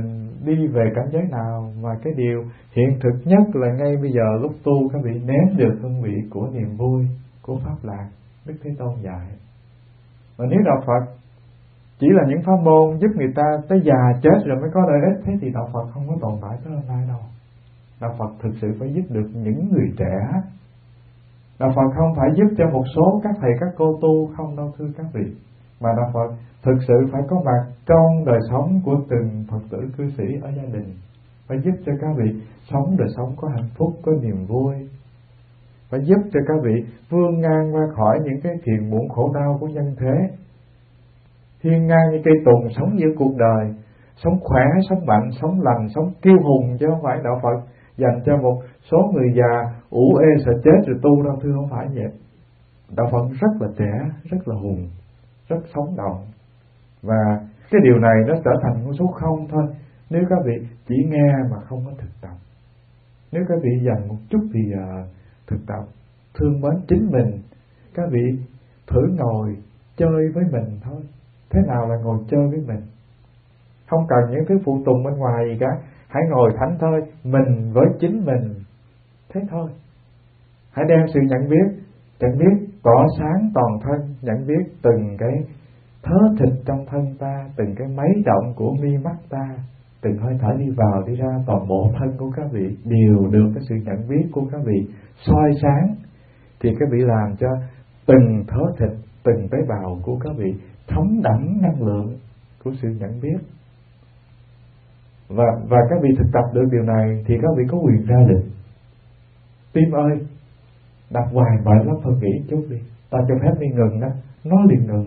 đi về cảnh giới nào, mà cái điều hiện thực nhất là ngay bây giờ lúc tu các vị nếm được hương vị của niềm vui, của pháp lạc Đức Thế Tôn dạy. Và nếu đạo Phật chỉ là những pháp môn giúp người ta tới già chết rồi mới có lợi ích, thế thì đạo Phật không có tồn tại tới hôm nay đâu. Đạo Phật thực sự phải giúp được những người trẻ. Đạo Phật không phải giúp cho một số các thầy các cô tu không đâu thưa các vị, mà Đạo Phật thực sự phải có mặt trong đời sống của từng Phật tử cư sĩ ở gia đình, phải giúp cho các vị sống đời sống có hạnh phúc, có niềm vui, phải giúp cho các vị vươn ngang qua khỏi những cái phiền muộn khổ đau của nhân thế, hiên ngang như cây tùng sống giữa cuộc đời, sống khỏe, sống mạnh, sống lành, sống kiêu hùng, chứ không phải đạo Phật dành cho một số người già ủ ê sợ chết rồi tu đâu thưa, không phải vậy. Đạo Phật rất là trẻ, rất là hùng, rất sống động, và cái điều này nó trở thành con số không thôi nếu các vị chỉ nghe mà không có thực tập. Nếu các vị dành một chút thì thực tập thương mến chính mình, các vị thử ngồi chơi với mình thôi. Thế nào là ngồi chơi với mình? Không cần những thứ phụ tùng bên ngoài gì cả, hãy ngồi thảnh thơi mình với chính mình, thế thôi. Hãy đem sự nhận biết tỏ sáng toàn thân, nhận biết từng cái thớ thịt trong thân ta, từng cái máy động của mi mắt ta, từng hơi thở đi vào đi ra, toàn bộ thân của các vị đều được cái sự nhận biết của các vị soi sáng, thì các vị làm cho từng thớ thịt, từng tế bào của các vị thấm đẫm năng lượng của sự nhận biết. Và các vị thực tập được điều này thì các vị có quyền ra lệnh: tim ơi, đặt hoài mệt lắm, thôi nghỉ chút đi, ta cho phép đi ngừng đó, nó liền ngừng.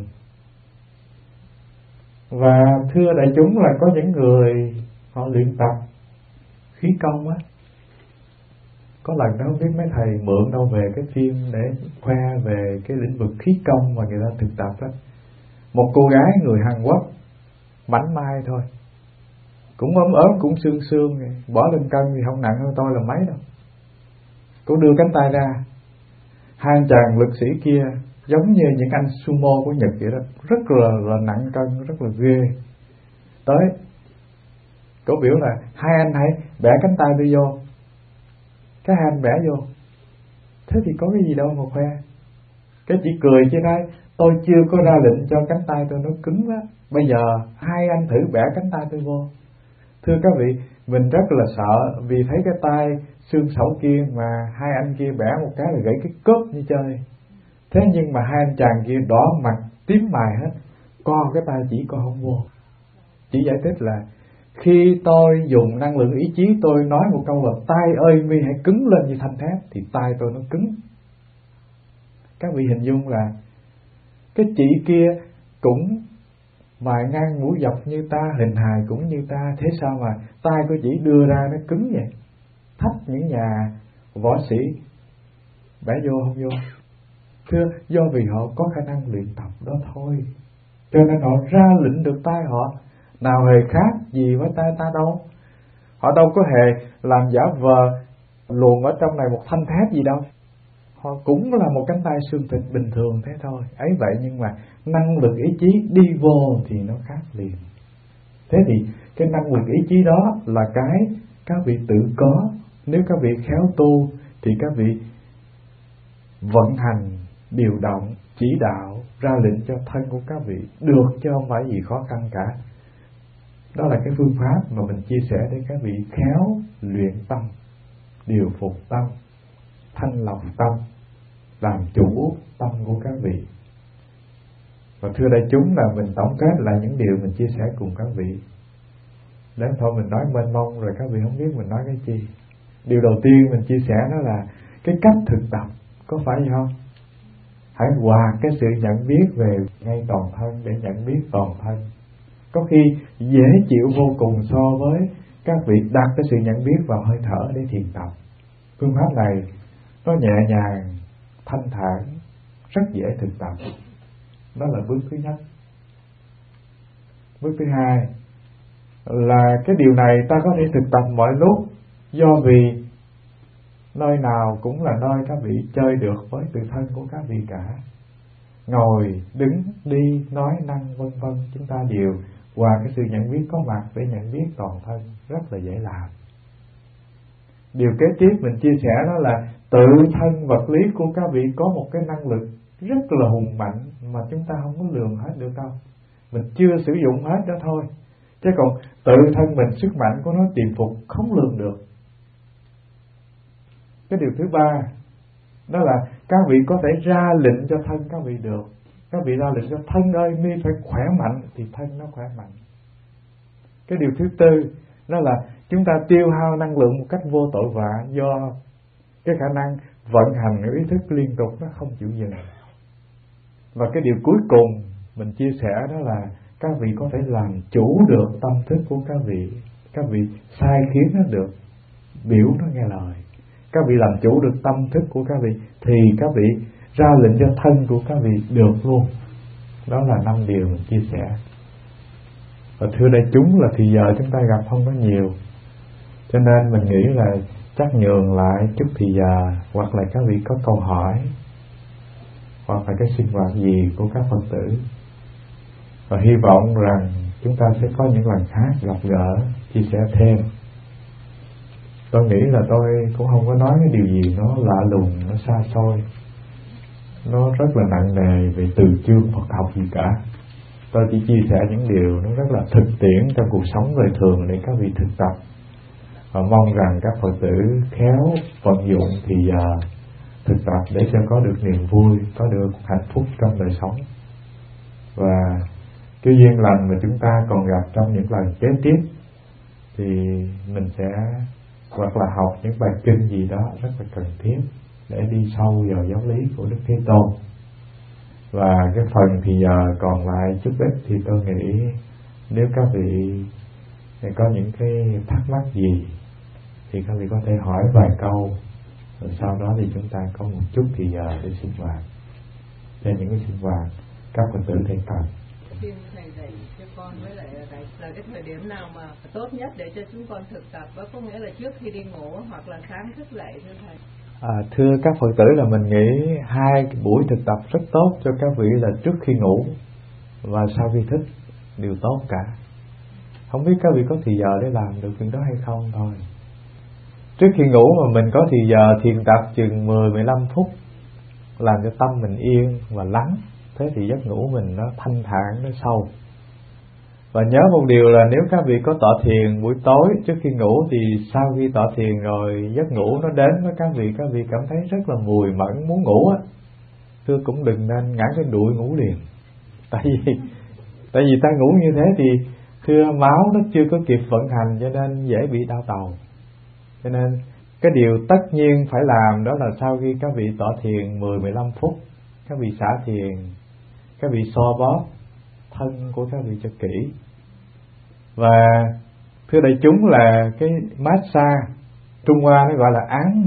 Và thưa đại chúng là có những người họ luyện tập khí công á. Có lần đó không biết mấy thầy mượn đâu về cái phim để khoe về cái lĩnh vực khí công mà người ta thực tập đó. Một cô gái người Hàn Quốc mảnh mai thôi, cũng ốm cũng xương xương, bỏ lên cân thì không nặng hơn tôi là mấy đâu. Cô đưa cánh tay ra, hai anh chàng lực sĩ kia giống như những anh sumo của Nhật vậy đó, rất là nặng cân, rất là ghê. Tới cô biểu là hai anh hãy bẻ cánh tay tôi vô. Cái hai anh bẻ vô, thế thì có cái gì đâu mà khoe. Cái chỉ cười chứ nói tôi chưa có ra lệnh cho cánh tay tôi nó cứng đó, bây giờ hai anh thử bẻ cánh tay tôi vô. Thưa các vị, mình rất là sợ vì thấy cái tay xương sẩu kia mà hai anh kia bẻ một cái là gãy cái cớp như chơi. Thế nhưng mà hai anh chàng kia đỏ mặt tím mày hết, co cái tay chỉ co không vô. Chỉ giải thích là khi tôi dùng năng lượng ý chí, tôi nói một câu là tay ơi mi hãy cứng lên như thanh thép, thì tay tôi nó cứng. Các vị hình dung là cái chỉ kia cũng mài ngang mũi dọc như ta, hình hài cũng như ta, thế sao mà tay của chỉ đưa ra nó cứng vậy? Thách những nhà võ sĩ bẻ vô không vô? Thưa, do vì họ có khả năng luyện tập đó thôi, cho nên họ ra lệnh được tay họ, nào hề khác gì với tay ta đâu. Họ đâu có hề làm giả vờ luồn ở trong này một thanh thép gì đâu. Họ cũng là một cánh tay xương thịt bình thường thế thôi. Ấy vậy nhưng mà năng lực ý chí đi vô thì nó khác liền. Thế thì cái năng lực ý chí đó là cái các vị tự có. Nếu các vị khéo tu thì các vị vận hành, điều động, chỉ đạo, ra lệnh cho thân của các vị được, chứ không phải gì khó khăn cả. Đó là cái phương pháp mà mình chia sẻ để các vị khéo luyện tâm, điều phục tâm, thanh lọc tâm, làm chủ tâm của các vị. Và thưa đại chúng, là mình tổng kết lại những điều mình chia sẻ cùng các vị. Đến thôi mình nói mênh mông rồi các vị không biết mình nói cái gì. Điều đầu tiên mình chia sẻ đó là cái cách thực tập, có phải vậy không? Hãy hòa cái sự nhận biết về ngay toàn thân để nhận biết toàn thân. Có khi dễ chịu vô cùng so với các vị đặt cái sự nhận biết vào hơi thở để thiền tập. Phương pháp này nó nhẹ nhàng, thanh thản, rất dễ thực tập. Đó là bước thứ nhất. Bước thứ hai là cái điều này ta có thể thực tập mọi lúc, do vì nơi nào cũng là nơi các vị chơi được với tự thân của các vị cả. Ngồi, đứng, đi, nói, năng vân vân, chúng ta đều Qua cái sự nhận biết có mặt để nhận biết toàn thân rất là dễ làm. Điều kế tiếp mình chia sẻ đó là tự thân vật lý của các vị có một cái năng lực rất là hùng mạnh mà chúng ta không có lường hết được đâu. Mình chưa sử dụng hết đó thôi. Chứ còn tự thân mình sức mạnh của nó tiềm phục không lường được. Cái điều thứ ba đó là các vị có thể ra lệnh cho thân các vị được. Các vị ra lệnh cho thân ơi mi phải khỏe mạnh thì thân nó khỏe mạnh. Cái điều thứ tư đó là chúng ta tiêu hao năng lượng một cách vô tội vạ do cái khả năng vận hành ý thức liên tục nó không chịu dừng. Và cái điều cuối cùng mình chia sẻ đó là các vị có thể làm chủ được tâm thức của các vị. Các vị sai khiến nó được, biểu nó nghe lời. Các vị làm chủ được tâm thức của các vị thì các vị ra lệnh cho thân của các vị được luôn. Đó là 5 điều mình chia sẻ. Và thưa đại chúng là thì giờ chúng ta gặp không có nhiều, cho nên mình nghĩ là chắc nhường lại chút thì giờ, hoặc là các vị có câu hỏi, hoặc là cái sinh hoạt gì của các Phật tử. Và hy vọng rằng chúng ta sẽ có những lần khác gặp gỡ, chia sẻ thêm. Tôi nghĩ là tôi cũng không có nói cái điều gì nó lạ lùng, nó xa xôi, nó rất là nặng nề về từ chương Phật học gì cả. Tôi chỉ chia sẻ những điều nó rất là thực tiễn trong cuộc sống đời thường để các vị thực tập. Và mong rằng các Phật tử khéo vận dụng thì giờ thực tập để cho có được niềm vui, có được hạnh phúc trong đời sống. Và cái duyên lành mà chúng ta còn gặp trong những lần kế tiếp thì mình sẽ hoặc là học những bài kinh gì đó rất là cần thiết để đi sâu vào giáo lý của Đức Thế Tôn. Và cái phần thì giờ còn lại chút ít thì tôi nghĩ nếu các vị có những cái thắc mắc gì thì các vị có thể hỏi vài câu, rồi sau đó thì chúng ta có một chút thì giờ để sinh hoạt, cho những cái sinh hoạt các Phật tử thành cần. Xin thầy dạy cho con với lại là cái thời điểm nào mà tốt nhất để cho chúng con thực tập, và có nghĩa là trước khi đi ngủ hoặc là sáng thức dậy thưa thầy. Thưa các Phật tử là mình nghĩ 2 buổi thực tập rất tốt cho các vị là trước khi ngủ và sau khi thức đều tốt cả. Không biết các vị có thì giờ để làm được chuyện đó hay không thôi. Trước khi ngủ mà mình có thì giờ thiền tập chừng 10-15 phút làm cho tâm mình yên và lắng, thế thì giấc ngủ mình nó thanh thản, nó sâu. Và nhớ một điều là nếu các vị có tọa thiền buổi tối trước khi ngủ thì sau khi tọa thiền rồi giấc ngủ nó đến với các vị cảm thấy rất là mùi mẫn muốn ngủ á, thưa cũng đừng nên ngã cái đuổi ngủ liền. Tại vì ta ngủ như thế thì thưa máu nó chưa có kịp vận hành cho nên dễ bị đau đầu. Cho nên cái điều tất nhiên phải làm đó là sau khi các vị tọa thiền 10-15 phút, các vị xả thiền, các vị xoa bóp thân của các vị cho kỹ. Và thưa đại chúng là cái massage Trung Hoa nó gọi là án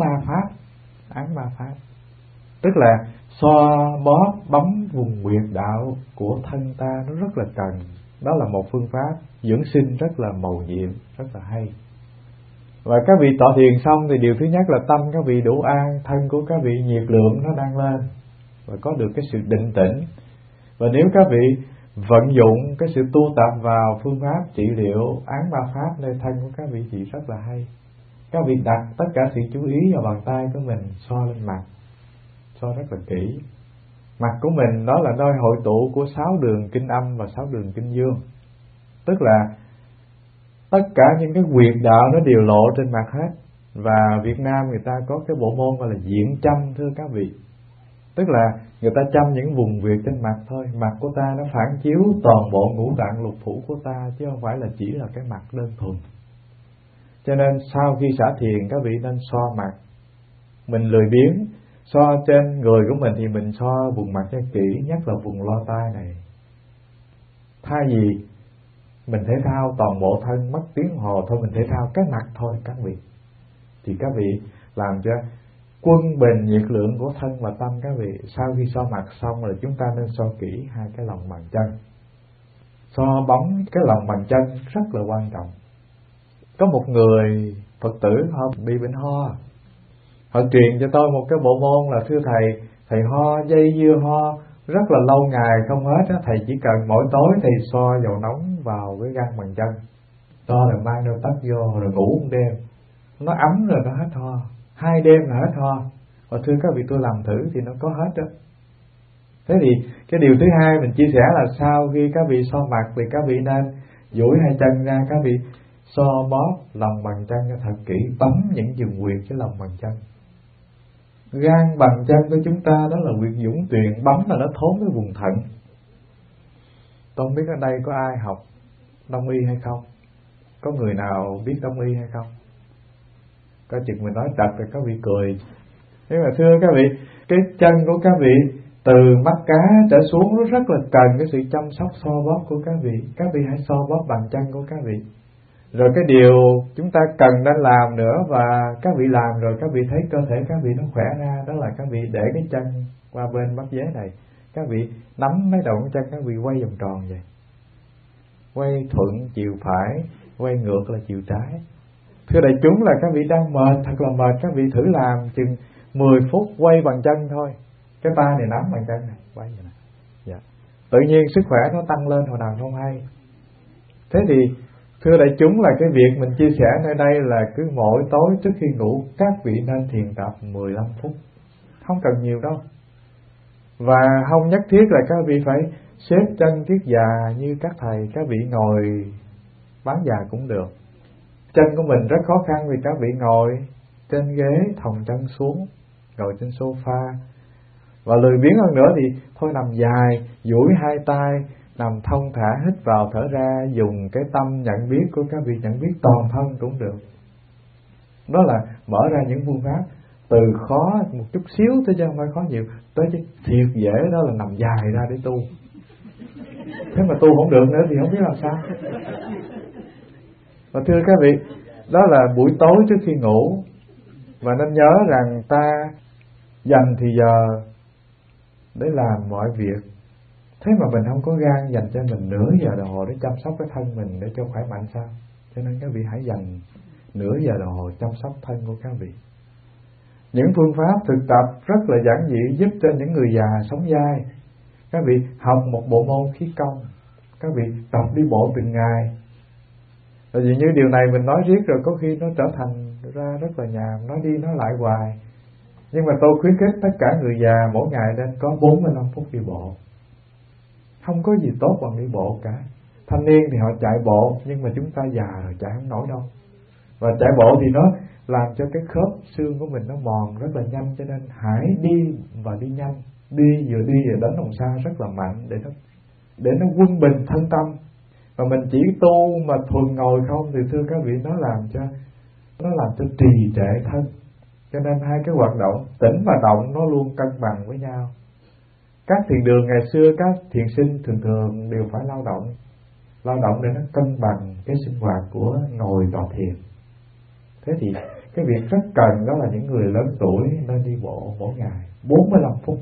ma pháp, tức là xoa bóp bấm vùng huyệt đạo của thân ta, nó rất là cần. Đó là một phương pháp dưỡng sinh rất là mầu nhiệm, rất là hay. Và các vị tọa thiền xong thì điều thứ nhất là tâm các vị đủ an, thân của các vị nhiệt lượng nó đang lên và có được cái sự định tĩnh. Và nếu các vị vận dụng cái sự tu tập vào phương pháp trị liệu án ma pháp nơi thân của các vị thì rất là hay. Các vị đặt tất cả sự chú ý vào bàn tay của mình, xoa lên mặt, xoa rất là kỹ. Mặt của mình đó là nơi hội tụ của 6 đường kinh âm và 6 đường kinh dương, tức là tất cả những cái huyệt đạo nó đều lộ trên mặt hết. Và Việt Nam người ta có cái bộ môn gọi là diện châm thưa các vị, tức là người ta châm những vùng huyệt trên mặt thôi. Mặt của ta nó phản chiếu toàn bộ ngũ tạng lục phủ của ta, chứ không phải là chỉ là cái mặt đơn thuần. Cho nên sau khi xả thiền các vị nên xoa mặt. Mình lười biếng xoa trên người của mình thì mình xoa vùng mặt cho kỹ, nhất là vùng lo tai này. Thay vì mình thể thao toàn bộ thân mất tiếng hồ thôi, mình thể thao cái mặt thôi các vị, thì các vị làm cho quân bình nhiệt lượng của thân và tâm các vị. Sau khi xoa mặt xong rồi chúng ta nên xoa kỹ 2 cái lòng bàn chân. Xoa bóng cái lòng bàn chân rất là quan trọng. Có một người Phật tử họ bị bệnh ho, họ truyền cho tôi một cái bộ môn là thưa thầy ho dây dưa ho rất là lâu ngày không hết á, thầy chỉ cần mỗi tối thầy xoa dầu nóng vào cái gan bàn chân, to rồi mang đôi tất vô rồi ngủ một đêm, nó ấm rồi nó hết ho, 2 đêm là hết ho. Và thưa các vị, tôi làm thử thì nó có hết đó. Thế thì cái điều thứ hai mình chia sẻ là sau khi các vị so mặt thì các vị nên duỗi 2 chân ra, các vị so bóp lòng bàn chân cho thật kỹ, bấm những vùng huyệt cái lòng bàn chân. Gan bàn chân của chúng ta đó là huyệt dũng tuyền, bấm là nó thốn cái vùng thận. Tôi không biết ở đây có ai học đông y hay không, có người nào biết đông y hay không? Có chừng mình nói trật rồi các vị cười. Nhưng mà thưa các vị, cái chân của các vị từ mắt cá trở xuống nó rất là cần cái sự chăm sóc so bóp của các vị. Các vị hãy so bóp bàn chân của các vị. Rồi cái điều chúng ta cần nên làm nữa, và các vị làm rồi các vị thấy cơ thể các vị nó khỏe ra, đó là các vị để cái chân qua bên bắp dế này, các vị nắm mấy đầu ngón chân các vị quay vòng tròn vậy, quay thuận chiều phải, quay ngược là chiều trái. Thưa đại chúng là các vị đang mệt, thật là mệt, các vị thử làm chừng 10 phút quay bằng chân thôi. Cái tay này nắm bằng chân này, quay vậy này. Dạ. Tự nhiên sức khỏe nó tăng lên hồi nào không hay. Thế thì thưa đại chúng là cái việc mình chia sẻ nơi đây là cứ mỗi tối trước khi ngủ các vị nên thiền tập 15 phút. Không cần nhiều đâu. Và không nhất thiết là các vị phải xếp chân thiết già như các thầy, các vị ngồi bán già cũng được. Chân của mình rất khó khăn vì các vị ngồi trên ghế thòng chân xuống, ngồi trên sofa. Và lười biếng hơn nữa thì thôi nằm dài, duỗi 2 tay, nằm thông thả, hít vào thở ra, dùng cái tâm nhận biết của các vị nhận biết toàn thân cũng được. Đó là mở ra những phương pháp từ khó một chút xíu tới chứ không phải khó nhiều, tới chứ thiệt dễ đó là nằm dài ra để tu. Thế mà tu không được nữa thì không biết làm sao. Và thưa các vị, đó là buổi tối trước khi ngủ. Và nên nhớ rằng ta dành thì giờ để làm mọi việc. Thế mà mình không có gan dành cho mình nửa giờ đồng hồ để chăm sóc cái thân mình để cho khỏe mạnh sao? Cho nên các vị hãy dành nửa giờ đồng hồ chăm sóc thân của các vị. Những phương pháp thực tập rất là giản dị giúp cho những người già sống dai. Các vị học một bộ môn khí công, các vị tập đi bộ từng ngày. Tại vì như điều này mình nói riết rồi có khi nó trở thành ra rất là nhàm, nói đi nói lại hoài. Nhưng mà tôi khuyến khích tất cả người già mỗi ngày nên có 45 phút đi bộ. Không có gì tốt bằng đi bộ cả. Thanh niên thì họ chạy bộ, nhưng mà chúng ta già rồi chạy không nổi đâu. Và chạy bộ thì nó làm cho cái khớp xương của mình nó mòn rất là nhanh, cho nên hãy đi và đi nhanh. Đi vừa đến đồng xa rất là mạnh để nó quân bình thân tâm. Và mình chỉ tu mà thuần ngồi không thì thưa các vị nó làm cho trì trệ thân. Cho nên hai cái hoạt động tĩnh và động nó luôn cân bằng với nhau. Các thiền đường ngày xưa các thiền sinh thường đều phải lao động để nó cân bằng cái sinh hoạt của ngồi vào thiền. Thế thì cái việc rất cần đó là những người lớn tuổi nên đi bộ mỗi ngày 45 phút.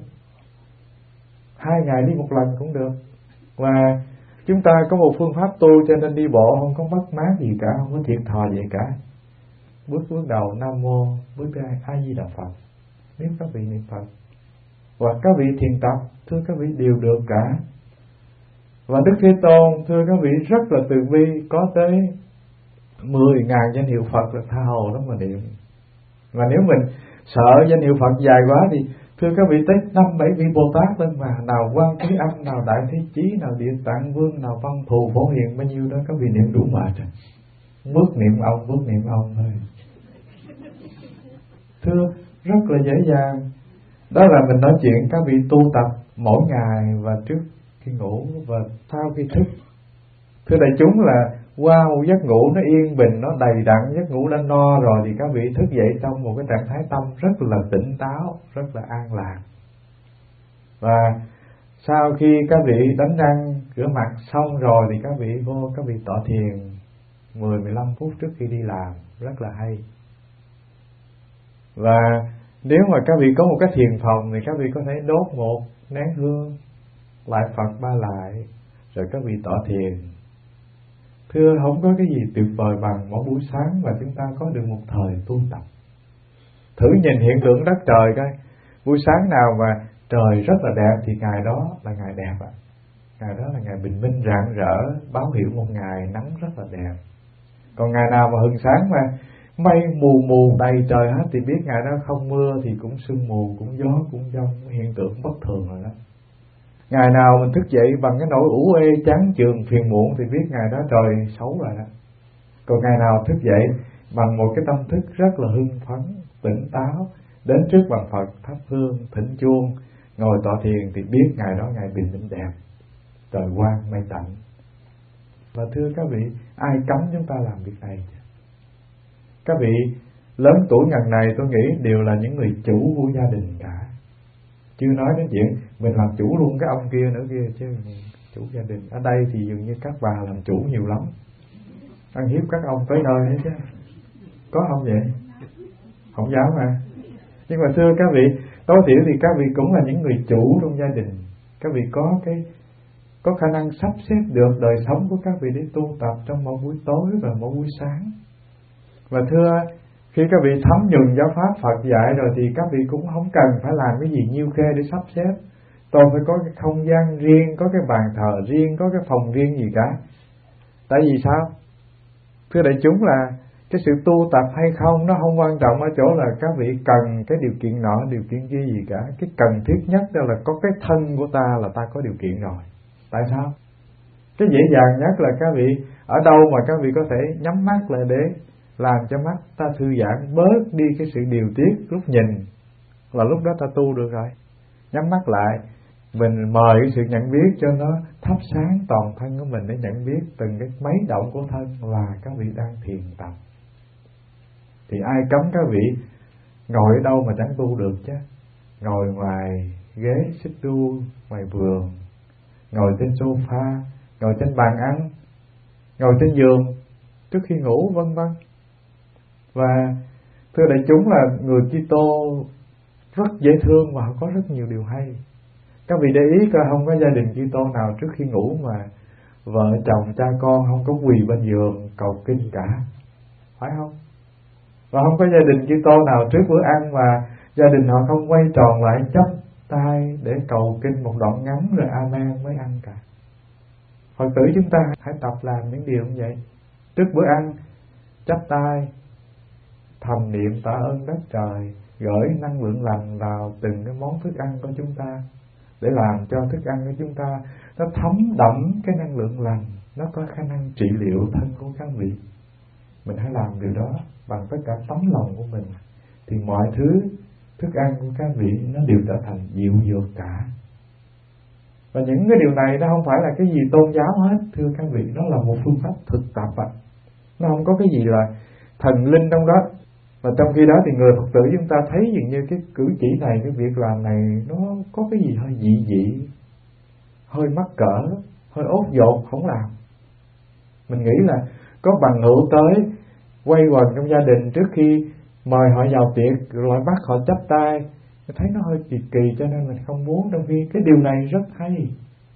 2 ngày đi một lần cũng được. Và chúng ta có một phương pháp tu cho nên đi bộ không có mất mát gì cả, không có thiệt thòi gì cả. Bước đầu Nam Mô, bước thứ 2 A Di Đà Phật. Nếu các vị niệm Phật và các vị thiền tập, thưa các vị đều được cả. Và Đức Thế Tôn thưa các vị rất là từ bi, có tới 10.000 danh hiệu Phật là tha hồ đó mà niệm. Và nếu mình sợ danh hiệu Phật dài quá thì thưa các vị tới 5-7 vị Bồ Tát lên mà, nào Quan Thế Âm, nào Đại Thế Chí, nào Địa Tạng Vương, nào Văn Thù Phổ Hiền, bao nhiêu đó các vị niệm đủ mệt rồi. Bước niệm ông thôi. Thưa rất là dễ dàng. Đó là mình nói chuyện các vị tu tập mỗi ngày và trước khi ngủ và sau khi thức. Thưa đại chúng là qua một giấc ngủ nó yên bình, nó đầy đặn, giấc ngủ đã no rồi thì các vị thức dậy trong một cái trạng thái tâm rất là tỉnh táo, rất là an lạc. Và sau khi các vị đánh răng, rửa mặt xong rồi thì các vị vô, các vị tọa thiền 10-15 phút trước khi đi làm, rất là hay. Và nếu mà các vị có một cái thiền phòng thì các vị có thể đốt một nén hương, lại Phật 3 lại, rồi các vị tọa thiền. Thưa không có cái gì tuyệt vời bằng mỗi buổi sáng mà chúng ta có được một thời tu tập. Thử nhìn hiện tượng đất trời coi, buổi sáng nào mà trời rất là đẹp thì ngày đó là ngày đẹp ạ. Ngày đó là ngày bình minh rạng rỡ, báo hiệu một ngày nắng rất là đẹp. Còn ngày nào mà hừng sáng mà mây mù mù đầy trời hết thì biết ngày đó không mưa thì cũng sương mù, cũng gió, cũng giông, hiện tượng bất thường rồi đó. Ngày nào mình thức dậy bằng cái nỗi ủ ê chán chường phiền muộn thì biết ngày đó trời xấu rồi đó. Còn ngày nào thức dậy bằng một cái tâm thức rất là hưng phấn, tỉnh táo, đến trước bàn Phật thắp hương thỉnh chuông, ngồi tọa thiền thì biết ngày đó ngày bình minh đẹp, trời quang mây tạnh. Và thưa các vị, ai cấm chúng ta làm việc này? Các vị lớn tuổi ngần này tôi nghĩ đều là những người chủ của gia đình cả. Chưa nói đến chuyện mình làm chủ luôn cái ông kia nữa kia chứ. Chủ gia đình ở đây thì dường như các bà làm chủ nhiều lắm, ăn hiếp các ông tới nơi hết chứ. Có không vậy? Không dám mà. Nhưng mà thưa các vị, tối thiểu thì các vị cũng là những người chủ trong gia đình. Các vị có khả năng sắp xếp được đời sống của các vị để tu tập trong mỗi buổi tối và mỗi buổi sáng. Và thưa, khi các vị thấm nhuần giáo pháp Phật dạy rồi thì các vị cũng không cần phải làm cái gì nhiêu khê để sắp xếp. Tôi phải có cái không gian riêng, có cái bàn thờ riêng, có cái phòng riêng gì cả. Tại vì sao? Thưa đại chúng là cái sự tu tập hay không nó không quan trọng ở chỗ là các vị cần cái điều kiện nọ, điều kiện kia gì cả. Cái cần thiết nhất đó là có cái thân của ta là ta có điều kiện rồi. Tại sao? Cái dễ dàng nhất là các vị ở đâu mà các vị có thể nhắm mắt lại để làm cho mắt ta thư giãn, bớt đi cái sự điều tiết lúc nhìn, là lúc đó ta tu được rồi. Nhắm mắt lại, mình mời cái sự nhận biết cho nó thắp sáng toàn thân của mình để nhận biết từng cái mấy động của thân là các vị đang thiền tập. Thì ai cấm các vị ngồi ở đâu mà chẳng tu được chứ. Ngồi ngoài ghế xích đu, ngoài vườn, ngồi trên sofa, ngồi trên bàn ăn, ngồi trên giường trước khi ngủ, vân vân. Và thưa đại chúng là người Kitô rất dễ thương và họ có rất nhiều điều hay. Các vị để ý coi, không có gia đình Kitô nào trước khi ngủ mà vợ chồng cha con không có quỳ bên giường cầu kinh cả, phải không? Và không có gia đình Kitô nào trước bữa ăn mà gia đình họ không quay tròn lại chắp tay để cầu kinh một đoạn ngắn rồi amen mới ăn cả. Phật tử chúng ta hãy tập làm những điều như vậy. Trước bữa ăn chắp tay thầm niệm tạ ơn đất trời, gửi năng lượng lành vào từng cái món thức ăn của chúng ta để làm cho thức ăn của chúng ta nó thấm đẫm cái năng lượng lành, nó có khả năng trị liệu thân của các vị. Mình hãy làm điều đó bằng tất cả tấm lòng của mình thì mọi thứ thức ăn của các vị nó đều trở thành dịu dược cả. Và những cái điều này nó không phải là cái gì tôn giáo hết, thưa các vị, nó là một phương pháp thực tập ạ. Nó không có cái gì là thần linh trong đó. Và trong khi đó thì người Phật tử chúng ta thấy dường như cái cử chỉ này, cái việc làm này nó có cái gì hơi dị dị, hơi mắc cỡ, hơi ốt dột, không làm. Mình nghĩ là có bằng hữu tới quay quần trong gia đình trước khi mời họ vào tiệc rồi bắt họ chắp tay, thấy nó hơi kỳ kỳ cho nên mình không muốn. Trong khi cái điều này rất hay,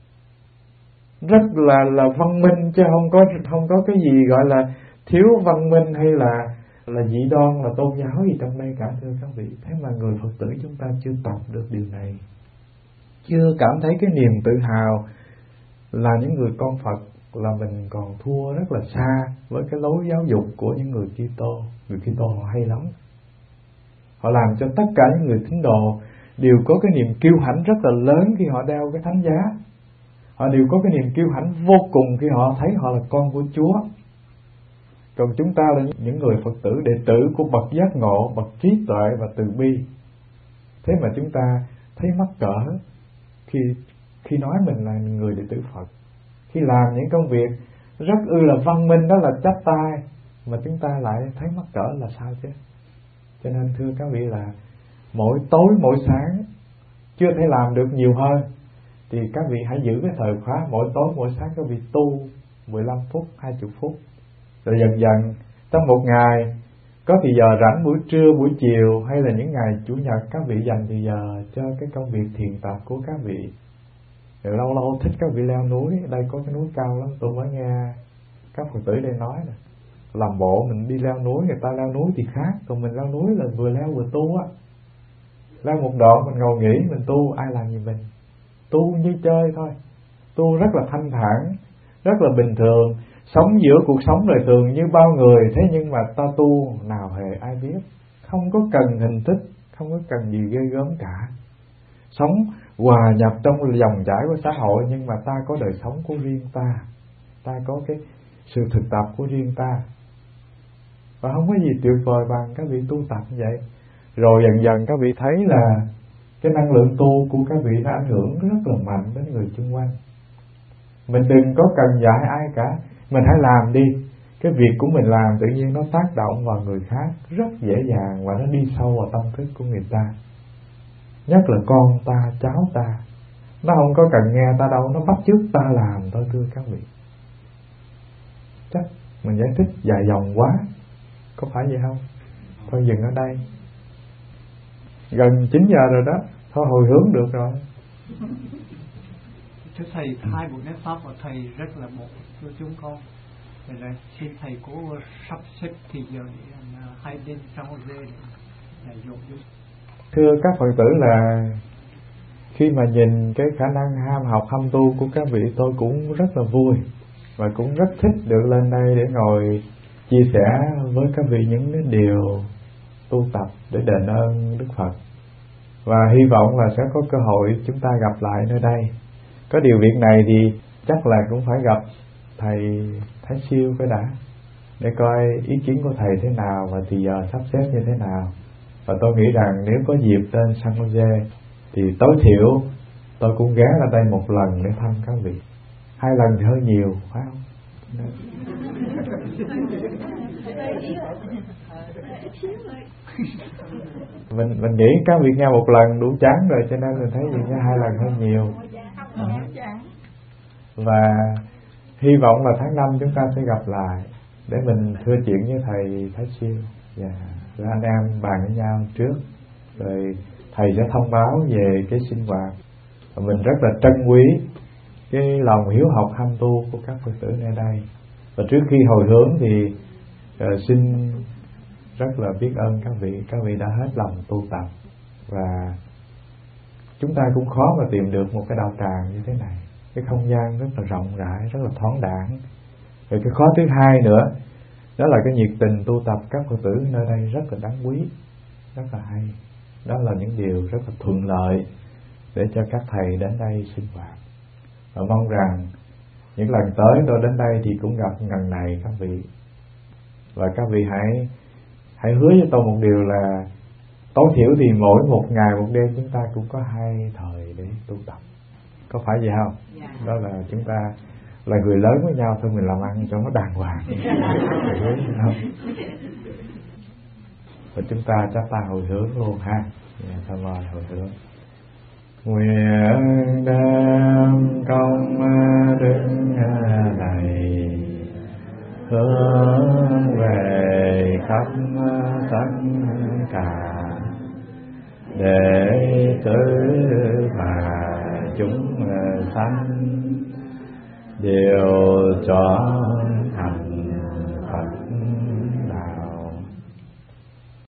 rất là văn minh, chứ không có cái gì gọi là thiếu văn minh hay là dị đoan, là tôn giáo gì trong đây cả, thưa các vị. Thế mà người Phật tử chúng ta chưa tập được điều này, chưa cảm thấy cái niềm tự hào là những người con Phật, là mình còn thua rất là xa với cái lối giáo dục của những người Kitô. Người Kitô họ hay lắm, họ làm cho tất cả những người tín đồ đều có cái niềm kiêu hãnh rất là lớn khi họ đeo cái thánh giá. Họ đều có cái niềm kiêu hãnh vô cùng khi họ thấy họ là con của Chúa. Còn chúng ta là những người Phật tử đệ tử của bậc giác ngộ, bậc trí tuệ và từ bi. Thế mà chúng ta thấy mắc cỡ khi nói mình là người đệ tử Phật, khi làm những công việc rất là văn minh, đó là chắp tay, mà chúng ta lại thấy mắc cỡ là sao chứ. Cho nên thưa các vị là mỗi tối mỗi sáng, chưa thể làm được nhiều hơn thì các vị hãy giữ cái thời khóa mỗi tối mỗi sáng các vị tu 15 phút, 20 phút. Rồi dần dần trong một ngày có thì giờ rảnh buổi trưa, buổi chiều hay là những ngày Chủ nhật, các vị dành thì giờ cho cái công việc thiền tập của các vị. Rồi lâu lâu thích các vị leo núi, đây có cái núi cao lắm, tôi mới nghe các Phật tử đây nói nè, làm bộ mình đi leo núi, người ta leo núi thì khác, còn mình leo núi là vừa leo vừa tu á. Leo một đoạn mình ngồi nghỉ, mình tu, ai làm gì mình, tu như chơi thôi. tu rất là thanh thản, rất là bình thường, sống giữa cuộc sống đời thường như bao người. Thế nhưng mà ta tu nào hề ai biết, không có cần hình thức, không có cần gì ghê gớm cả. Sống hòa nhập trong dòng chảy của xã hội, nhưng mà ta có đời sống của riêng ta, ta có cái sự thực tập của riêng ta. Và không có gì tuyệt vời bằng các vị tu tập như vậy. Rồi dần dần các vị thấy là cái năng lượng tu của các vị nó ảnh hưởng rất là mạnh đến người xung quanh. Mình đừng có cần dạy ai cả, mình hãy làm đi. Cái việc của mình làm tự nhiên nó tác động vào người khác rất dễ dàng, và nó đi sâu vào tâm thức của người ta. Nhất là con ta, cháu ta, nó không có cần nghe ta đâu, nó bắt chước ta làm thôi, thưa các vị. Chắc mình giải thích dài dòng quá, có phải vậy không? Thôi dừng ở đây. Gần 9 giờ rồi đó, thôi hồi hướng được rồi. Thưa Thầy, hai buổi nói Pháp của Thầy rất là bổ cho chúng con. Vậy là xin Thầy cố sắp xếp thì giờ để hai bên trong dê để dùng. Thưa các Phật tử, là khi mà nhìn cái khả năng ham học ham tu của các vị, tôi cũng rất là vui và cũng rất thích được lên đây để ngồi chia sẻ với các vị những cái điều tu tập để đền ơn Đức Phật. Và hy vọng là sẽ có cơ hội chúng ta gặp lại nơi đây. Có điều việc này thì chắc là cũng phải gặp Thầy Thái Siêu cái đã, để coi ý kiến của Thầy thế nào và thì giờ sắp xếp như thế nào. Và tôi nghĩ rằng nếu có dịp lên San Jose thì tối thiểu tôi cũng ghé ra đây một lần để thăm các vị. 2 lần thì hơi nhiều, phải không? Mình nghĩ các vị nghe một lần đủ chán rồi, cho nên mình thấy việc nghe 2 lần hơi nhiều. Và hy vọng là tháng 5 chúng ta sẽ gặp lại để mình thưa chuyện với Thầy Thái Siêu. Rồi anh em bàn với nhau trước, rồi Thầy sẽ thông báo về cái sinh hoạt. Và mình rất là trân quý cái lòng hiếu học ham tu của các Phật tử nơi đây. Và trước khi hồi hướng thì xin rất là biết ơn các vị đã hết lòng tu tập. Và chúng ta cũng khó mà tìm được một cái đạo tràng như thế này. Cái không gian rất là rộng rãi, rất là thoáng đãng. Rồi cái khó thứ hai nữa, đó là cái nhiệt tình tu tập các Phật tử nơi đây rất là đáng quý, rất là hay. Đó là những điều rất là thuận lợi để cho các thầy đến đây sinh hoạt. Và mong rằng những lần tới tôi đến đây thì cũng gặp lần này các vị. Và các vị hãy hứa với tôi một điều là tối thiểu thì mỗi một ngày một đêm chúng ta cũng có 2 thời để tu tập. Có phải vậy không? Đó là chúng ta là người lớn với nhau thôi, mình làm ăn cho nó đàng hoàng. Và chúng ta chắp tay hồi hướng luôn ha. Thôi mời hồi hướng. Nguyện đem công đức này hướng về khắp tất cả đệ tử và chúng sanh đều cho